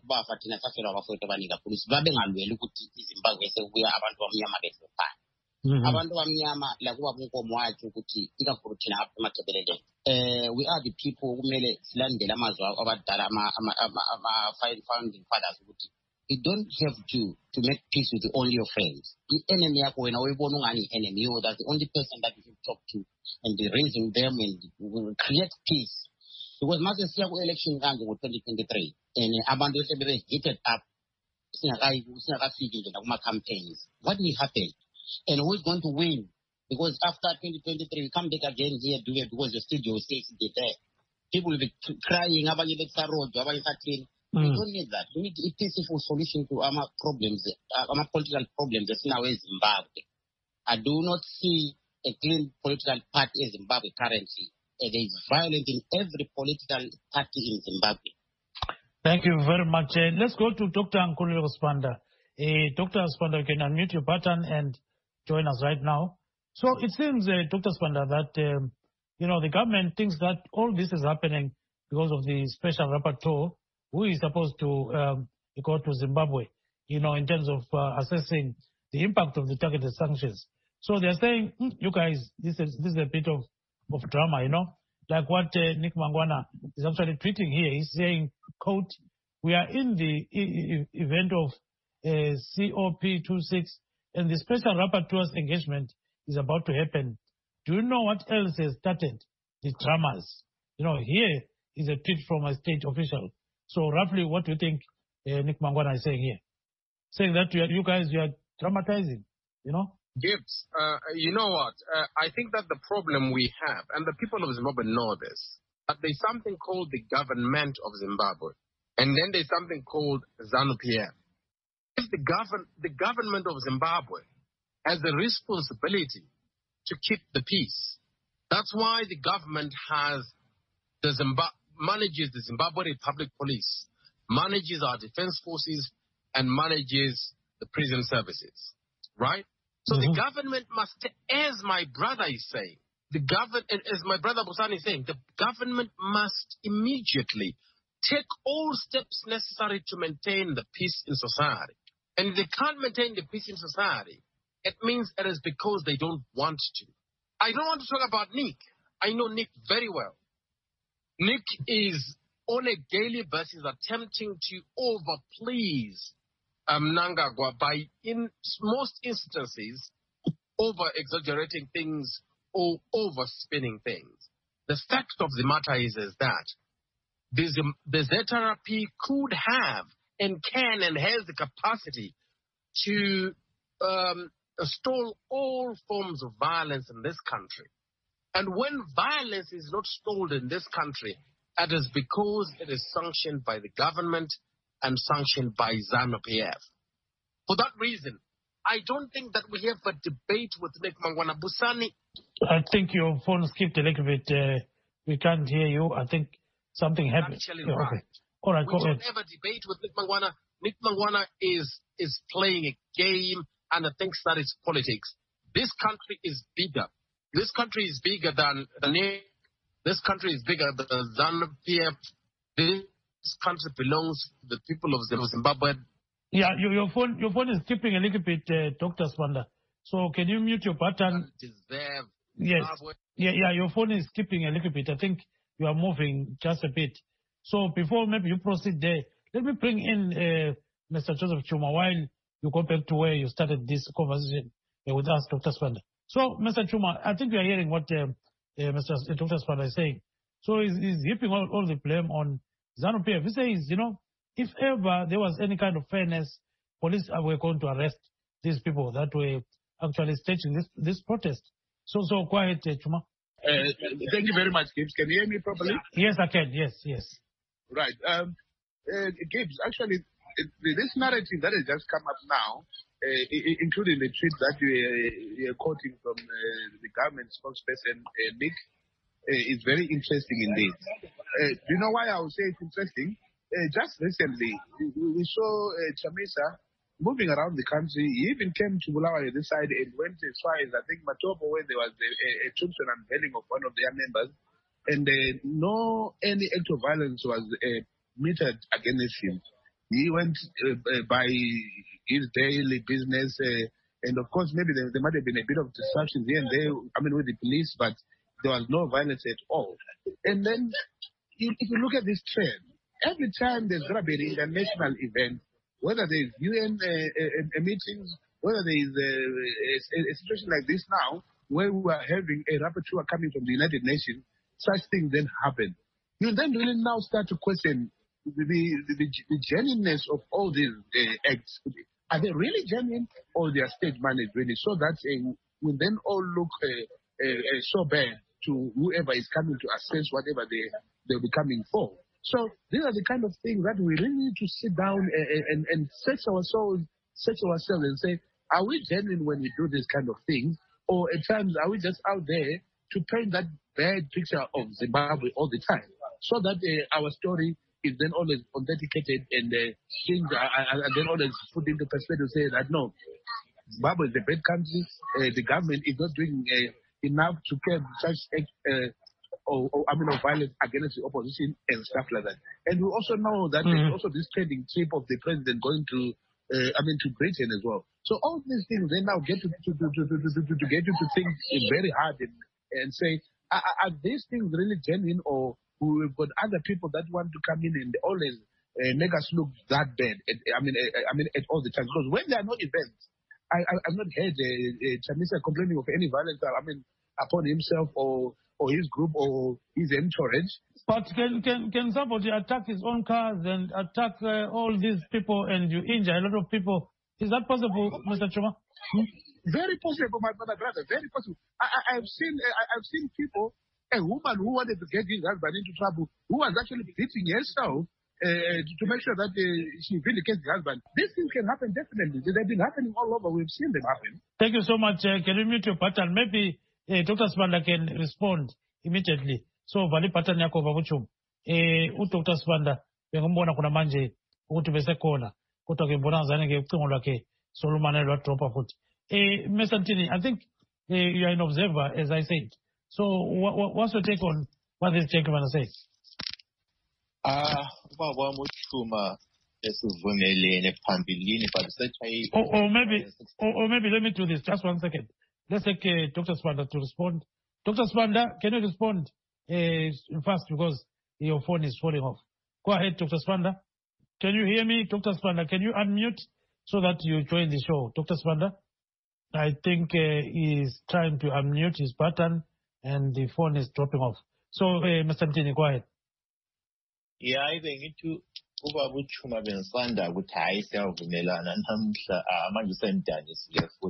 abantu bamnyama lakuba kunkomo wathi ukuthi ikakhulu thina emathebeleleni we are the people kumele silandele amazwi abadala ama founding fathers ukuthi you don't have to make peace with only your friends. The enemy yakho wena uyibona ungani enemy, you that's the only person that you should talk to and raising them and create peace. Because mase siya ku election kanje ngo-2023 and abantu sebebe heated up singakafiki nje kuma campaigns. What will happen? And who is going to win? Because after 2023, we come back again here because the studio stays there. People will be crying, we don't need that. We need a peaceful solution to our problems, our political problems that's now in Zimbabwe. I do not see a clean political party in Zimbabwe currently. There is violence in every political party in Zimbabwe. Thank you very much. Let's go to Dr. Nkululeko Sibanda. Dr. Sibanda, you can unmute your button and join us right now. So it seems, Dr. Sibanda, that, the government thinks that all this is happening because of the special rapporteur who is supposed to go to Zimbabwe, in terms of assessing the impact of the targeted sanctions. So they're saying, you guys, this is a bit of drama, like what Nick Mangwana is actually tweeting here. He's saying, quote, we are in the event of COP26 and the special rapporteur's engagement is about to happen. Do you know what else has started? The dramas. Here is a tweet from a state official. So roughly what do you think Nick Mangwana is saying here? Saying that you guys are dramatizing, Gibbs, you know what? I think that the problem we have, and the people of Zimbabwe know this, that there's something called the government of Zimbabwe. And then there's something called ZANU-PF. If the government of Zimbabwe has the responsibility to keep the peace. That's why the government manages the Zimbabwe Republic Police, manages our defense forces, and manages the prison services, right? So the government must, as my brother is saying, as my brother Busani is saying, the government must immediately take all steps necessary to maintain the peace in society. And if they can't maintain the peace in society, it means it is because they don't want to. I don't want to talk about Nick. I know Nick very well. Nick is on a daily basis attempting to overplease Mnangagwa by, in most instances, over-exaggerating things or over-spinning things. The fact of the matter is that the ZRP could have and can and has the capacity to stall all forms of violence in this country. And when violence is not stalled in this country, it is because it is sanctioned by the government and sanctioned by ZANU-PF. For that reason, I don't think that we have a debate with Nick Mangwana. Busani. I think your phone skipped a little bit. We can't hear you. I think something happened. Actually, right. Okay. All right, we go don't ahead. have a debate with Nick Mangwana. Nick Mangwana is playing a game and thinks that it's politics. This country is bigger. This country is bigger than Nick. This country is bigger than ZANU-PF. This country belongs to the people of Zimbabwe. Yeah, your phone is skipping a little bit, Dr. Sibanda. So can you mute your button? Yes. Yeah, your phone is skipping a little bit. I think you are moving just a bit. So before maybe you proceed there, let me bring in Mr. Joseph Chuma while you go back to where you started this conversation with us, Dr. Sibanda. So, Mr. Chuma, I think we are hearing what Dr. Sibanda is saying. So he's heaping all the blame on ZANU-PF. He says, if ever there was any kind of fairness, police were going to arrest these people that were actually staging this protest. So go ahead, Chuma. Thank you very much, Gibbs. Can you hear me properly? Yes, I can. Yes. Right. Gibbs, actually, this narrative that has just come up now, including the tweet that you're quoting from the government spokesperson, Nick, is very interesting indeed. Do you know why I would say it's interesting? Just recently, we saw Chamisa moving around the country. He even came to Bulawayo this side and went as far as, I think, Matopo, where there was a tombstone unveiling of one of their members. And any act of violence was meted against him. He went by his daily business. And of course, maybe there might have been a bit of disruption here and there, with the police, but there was no violence at all. And then, if you look at this trend, every time there's going to be an international event, whether there's UN meetings, whether there's a situation like this now, where we are having a rapporteur coming from the United Nations, such things then happen. You then really now start to question the genuineness of all these acts. Are they really genuine, or they are state managed really? So that will then all look so bad to whoever is coming to assess whatever they'll be coming for. So these are the kind of things that we really need to sit down and search ourselves and say, are we genuine when we do this kind of things? Or at times, are we just out there to paint that bad picture of Zimbabwe all the time? So that our story is then always authenticated and things are then always put into perspective, say that no, Zimbabwe is a bad country, the government is not doing enough to curb such of violence against the opposition and stuff like that. And we also know that there's also this trading trip of the president going to Britain as well. So all these things they now get to get you to think very hard and say, are these things really genuine, or we've got other people that want to come in and always make us look that bad? At all the time, because when there are no events, I've not heard Chamisa complaining of any violence. Upon himself or his group or his entourage. But can somebody attack his own cars and attack all these people and you injure a lot of people? Is that possible, Mr. Chuma? Very possible, my brother. Very possible. I've seen people, a woman who wanted to get his husband into trouble, who was actually beating herself to make sure that she vindicates the husband. These things can happen definitely. They've been happening all over. We've seen them happen. Thank you so much. Can you mute your pattern? Maybe Dr. Sibanda can respond immediately. So vali pattern yako babuchum. Dr. Sibanda bengombona kuna manje ukuthi besekhona kodwa ke mbona ngazane ngecingo lakhe Solomon lo drop futhi. Mr. Ntini, I think you are an observer, as I said. So what's your take on what this gentleman says? Ubaba Muchuma esivumelene phambilini but or maybe let me do this just 1 second. let's take Dr. Spanda to respond. Dr. Spanda, can you respond fast because your phone is falling off? Go ahead, Dr. Spanda. Can you hear me, Dr. Spanda? Can you unmute so that you join the show? Dr. Spanda, I think he's trying to unmute his button and the phone is dropping off. So, Mr. Mtini, go ahead. Yeah, I think to Chuma Bensanda with high self Milan and Hamsha, Manjusan Danis, foot.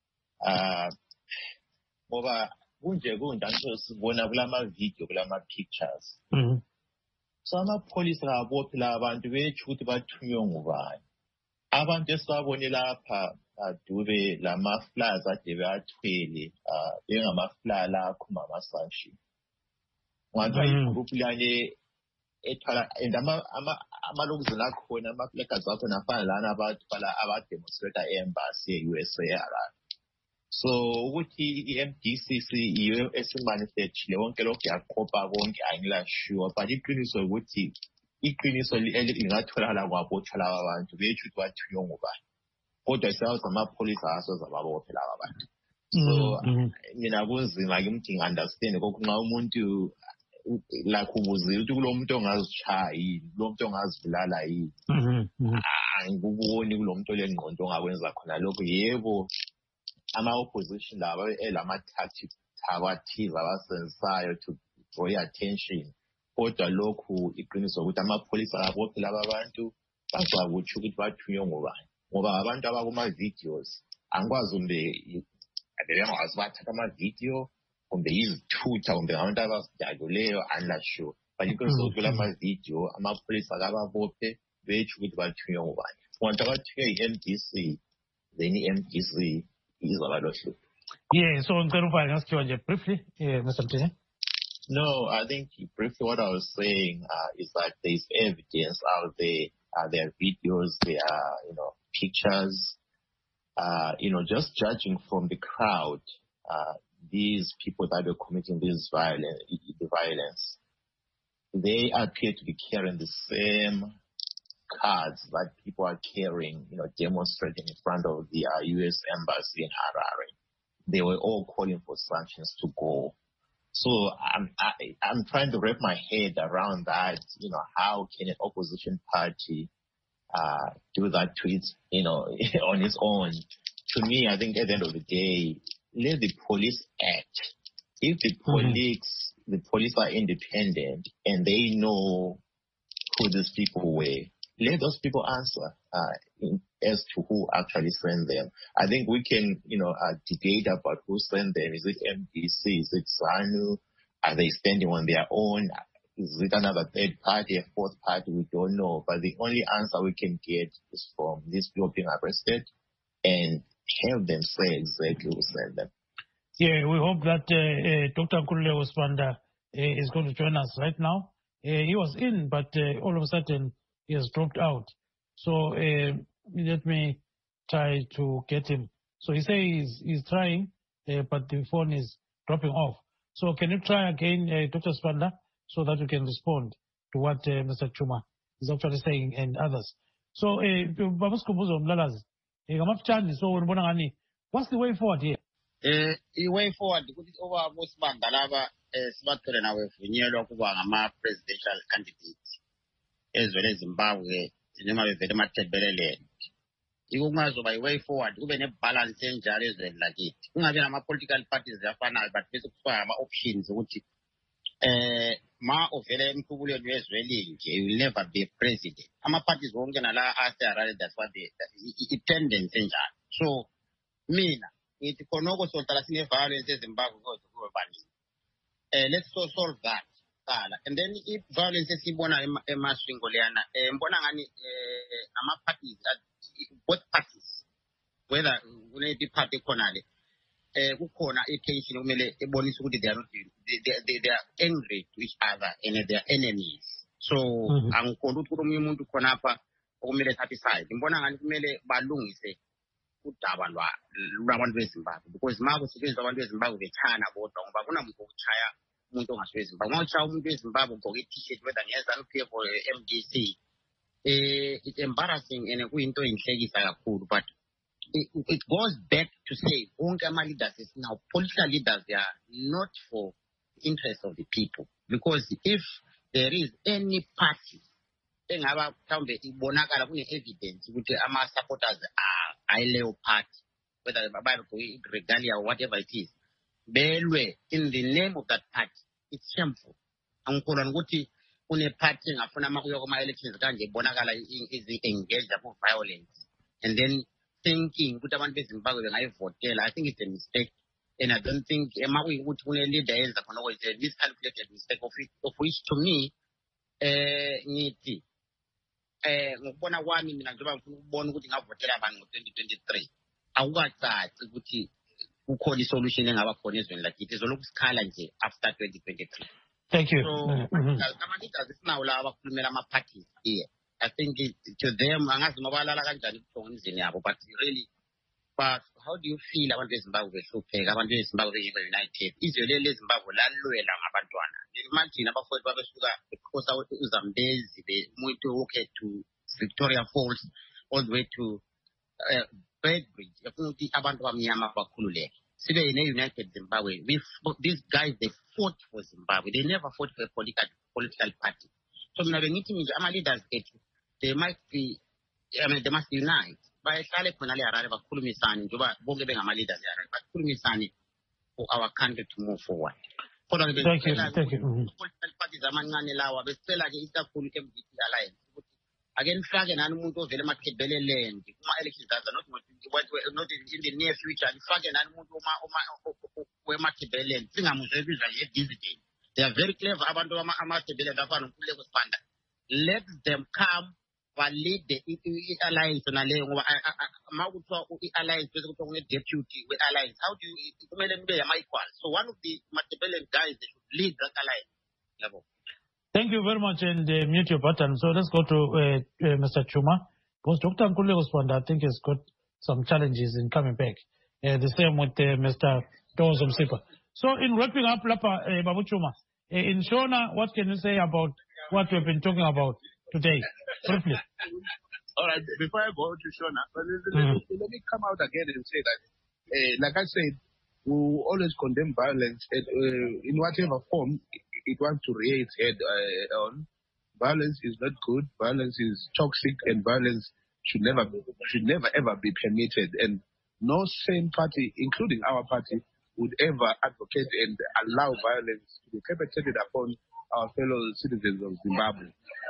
Over Bunjago and Dantos, Bonablama video, Blama pictures. Some police are popular and very truth about Tuyong. Avant just Bonilla Dube La Mafla that they were twilly, young Mafla La Kumama Sanshi. One group and Amaluzula Kona Maflekas out and a fan about demonstrator embassy USA. So, with the MDCC, US manifest, Leon Kelokia, Copa, Wong, English, sure, but it couldn't so with it. It couldn't so little not to allow Bochala to be to what you know about. What I saw some police answers about Bochala. So, I was in my thing understand the to like who was the Lomtong as Chai, Lomtong as Lalai, and who only Lomtolen Gondong, I was like, I look Yevo. I'm our opposition, our tactic, our team, our sensor to draw attention. What the local economists with our police are working around to, that's why we should get back to young over. Over our my videos. And was on the video on the easy Twitter on the under us, Diagoleo, and that show. But you can so my video, and my police are our vote, which would back to young over. One about MTC, the MTC. Yeah, so I'm going to ask you briefly, Mr. Mtini. No, I think briefly what I was saying is that there's evidence out there. There are videos, there are pictures. Just judging from the crowd, these people that are committing this violence, they appear to be carrying the same cards that people are carrying, demonstrating in front of the U.S. embassy in Harare. They were all calling for sanctions to go. So I'm trying to wrap my head around that. How can an opposition party do that to it, on its own? To me, I think at the end of the day, let the police act. If the police are independent and they know who these people were, let those people answer as to who actually sent them. I think we can, debate about who sent them. Is it MDC? Is it ZANU? Are they standing on their own? Is it another third party, a fourth party? We don't know. But the only answer we can get is from these people being arrested and have them say exactly who sent them. Yeah, we hope that Dr. Nkululeko Spanda is going to join us right now. He was in, but all of a sudden, he has dropped out. So let me try to get him. So he says he's trying, but the phone is dropping off. So can you try again, Dr. Spanda, so that you can respond to what Mr. Chuma is actually saying and others. So, what's the way forward here? The way forward, over most Bangalava, Smartphone and our presidential candidate. As well as Zimbabwe, very much better. You must by way forward, even a balance in Jaris like it. My political parties are final, but basic options which Ma of LM Israeli will never be president. My parties won't allow us to arrive. That's what the tendency in that. So, Mina, it Konogo Sotalasine violence in Zimbabwe goes to go. Let's solve that. And then if violence is Ibona Emaswingoliana, Bonangani, Ama parties, both parties, whether the party Konale, Ukona, attention, they are angry to each other and they are enemies. So, I'm going to Konapa, Omele Tapiside, Bonangani Mele Balung is a Utabalwa, Rawan Zimbabwe, because Marvel is the one Zimbabwe, China, Botong, Babunam Chaya. But one child in Zimbabwe for a t-shirt with an SNP for MDC. It's embarrassing and we don't think it's a cool, but it goes back to say, Ongama leaders is now political leaders. They are not for the interest of the people. Because if there is any party, evidence with our supporters are a party, whether regalia or whatever it is, in the name of that party, it's shameful. And when a party elections is engaged in violence, and then thinking, I think it's a mistake. And I don't think Emawi would lead the ends of a miscalculated mistake of which to me, Niti. Bona wami mina njengoba ngibona ukuthi ngavotela abantu ngo-2023 awukacaci ukuthi kukhona isolution engaba khona ezweni lakithi izolokhu sikhala nje after 2023. Thank you. So ama-leaders isinawo la abakhulumela ama-parties here. I think to them angazi noma balala kanjani kuhlonga imizini yabo, but really, but how do you feel abantu beZimbabwe behlupheka, abantu beZimbabwe be-united? Izwe leli leZimbabwe lalwela ngabantwana. Imagine abafowethu babesuka bekhosa uZambezi bemuntu walk to Victoria Falls all the way to Bedbridge. Yafuna ukuthi abantu bamnyama bakhululeke. Sibe united Zimbabwe. These guys, they fought for Zimbabwe. They never fought for a political party. So mina bengithi nje ama-leaders ethu, they must unite. Bayehlale khona le Harare bakhulumisane njengoba bonke bengama-leaders eHarare bakhulumisane for our country to move forward. Thank you. Political parties amancane lawa besicela-ke isakhulu MDC Alliance ukuthi ake nifake nani umuntu ovele emathebeleland kuma-elections aza not in the near future, nifake nani umuntu wemathebeleland singamuzwe ebizwa nje visiting. They are very clever abantu amathebeleland afana noNkululeko Sibanda. Let them come lead the alliance naleyo ngoba makuthiwa i-alliance bese kuthiwa kune-deputy we-alliance. How do you kumele nibe yama-equal? So one of the Matabeleland guys, they should lead that alliance level. Thank you very much, and mute your button. So let's go to Mr. Chuma, because Dr. Nkululeko Sibanda, I think, has got some challenges in coming back. The same with Mr. Thokoza Msipa. So in wrapping up, Babu Chuma, in Shona, what can you say about what we've been talking about today? Briefly. All right, before I go to Shona, let me come out again and say that, like I said, we always condemn violence in whatever form it wants to rear its head on. Violence is not good. Violence is toxic, and violence should never ever be permitted. And no sane party, including our party, would ever advocate and allow violence to be perpetrated upon our fellow citizens of Zimbabwe.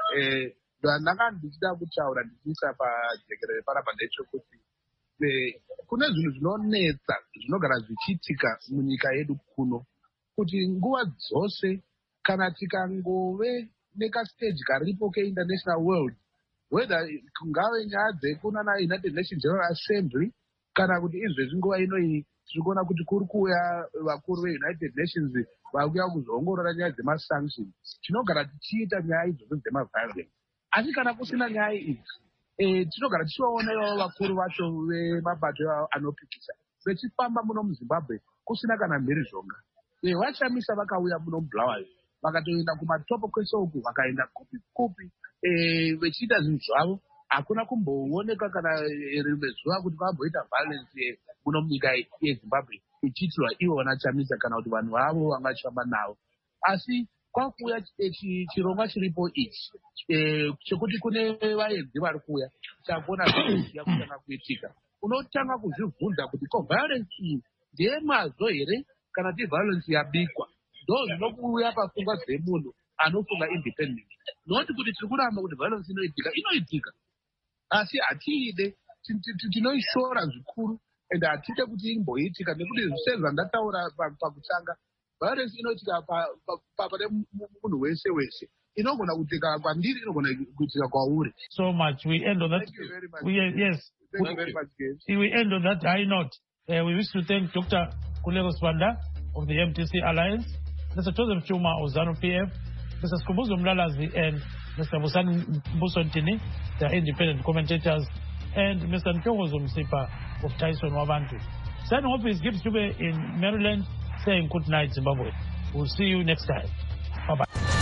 Ndakandida kutaura ndichisa pajekerere parapandaityo kuti kune zvinhu zvinonetsa zvinogara zvichiitika munyika yedu kuno, kuti nguva dzose kana tikangove nekastage karipo ke-international world, whether kungave nyaya dzekunana United Nations General Assembly kana kuti izvezvi nguva inoyi tiri kuona kuti kuri kuuya vakuru ve-United Nations vari kuuya kuzoongorora nyaya dzemasanctions. Tinogara tichiita nyaya idzodzo dzemaviolence. Asi kana kusina nyaya idzi, tinogara tichivaona ivavo vakuru vacho vemabato anopikisa vechifamba muno muZimbabwe kusina kana mhirizhonga. Vachamisa vakauya muno muBulawayo vakatoenda kumatopo kwese uku vakaenda kupi kupi vechiita zvinhu zvavo. Hakuna kumbooneka kana rimwe zuva kuti vamboita violence muno munyika yeZimbabwe ichiitirwa ivona Chamisa kana kuti vanhu vavo vangachifamba navo. Asi kwakuuya chirongwa chiripo ichi chekuti kune vaedzi vari kuuya takuona zviya kutanga kuitika, unotanga kuzvibvunza kuti ko violence iyi ndeyemazvo here kana kuti violence yabikwa. Ndo zvinokuuya pafungwa dzemunhu anofunga independent, noti kuti tiri kuramba kuti violence inoitika asi hatiide, tinoishora zvikuru ende hatide kuti imboitika, nekuti sezvandataura pakutanga, violence inoitika pane munhu wese wese. Inogona kuitika kwandiri, inogona kuitika kwauri. So much. We end on that. Thank you very much. Yes. Thank you very much, James. We end on that high note. We wish to thank Dr. Nkululeko Sibanda of the MTC Alliance, Mr. Joseph Chuma of ZANU-PF, Mr. Skubuzo Mlalazi and Mr. Busani Mbusontini, the independent commentators, and Mr. Thokoza Msipa of Tyson Wabantu. Signing off is Gibbs Jube in Maryland, saying good night, Zimbabwe. We'll see you next time. Bye-bye.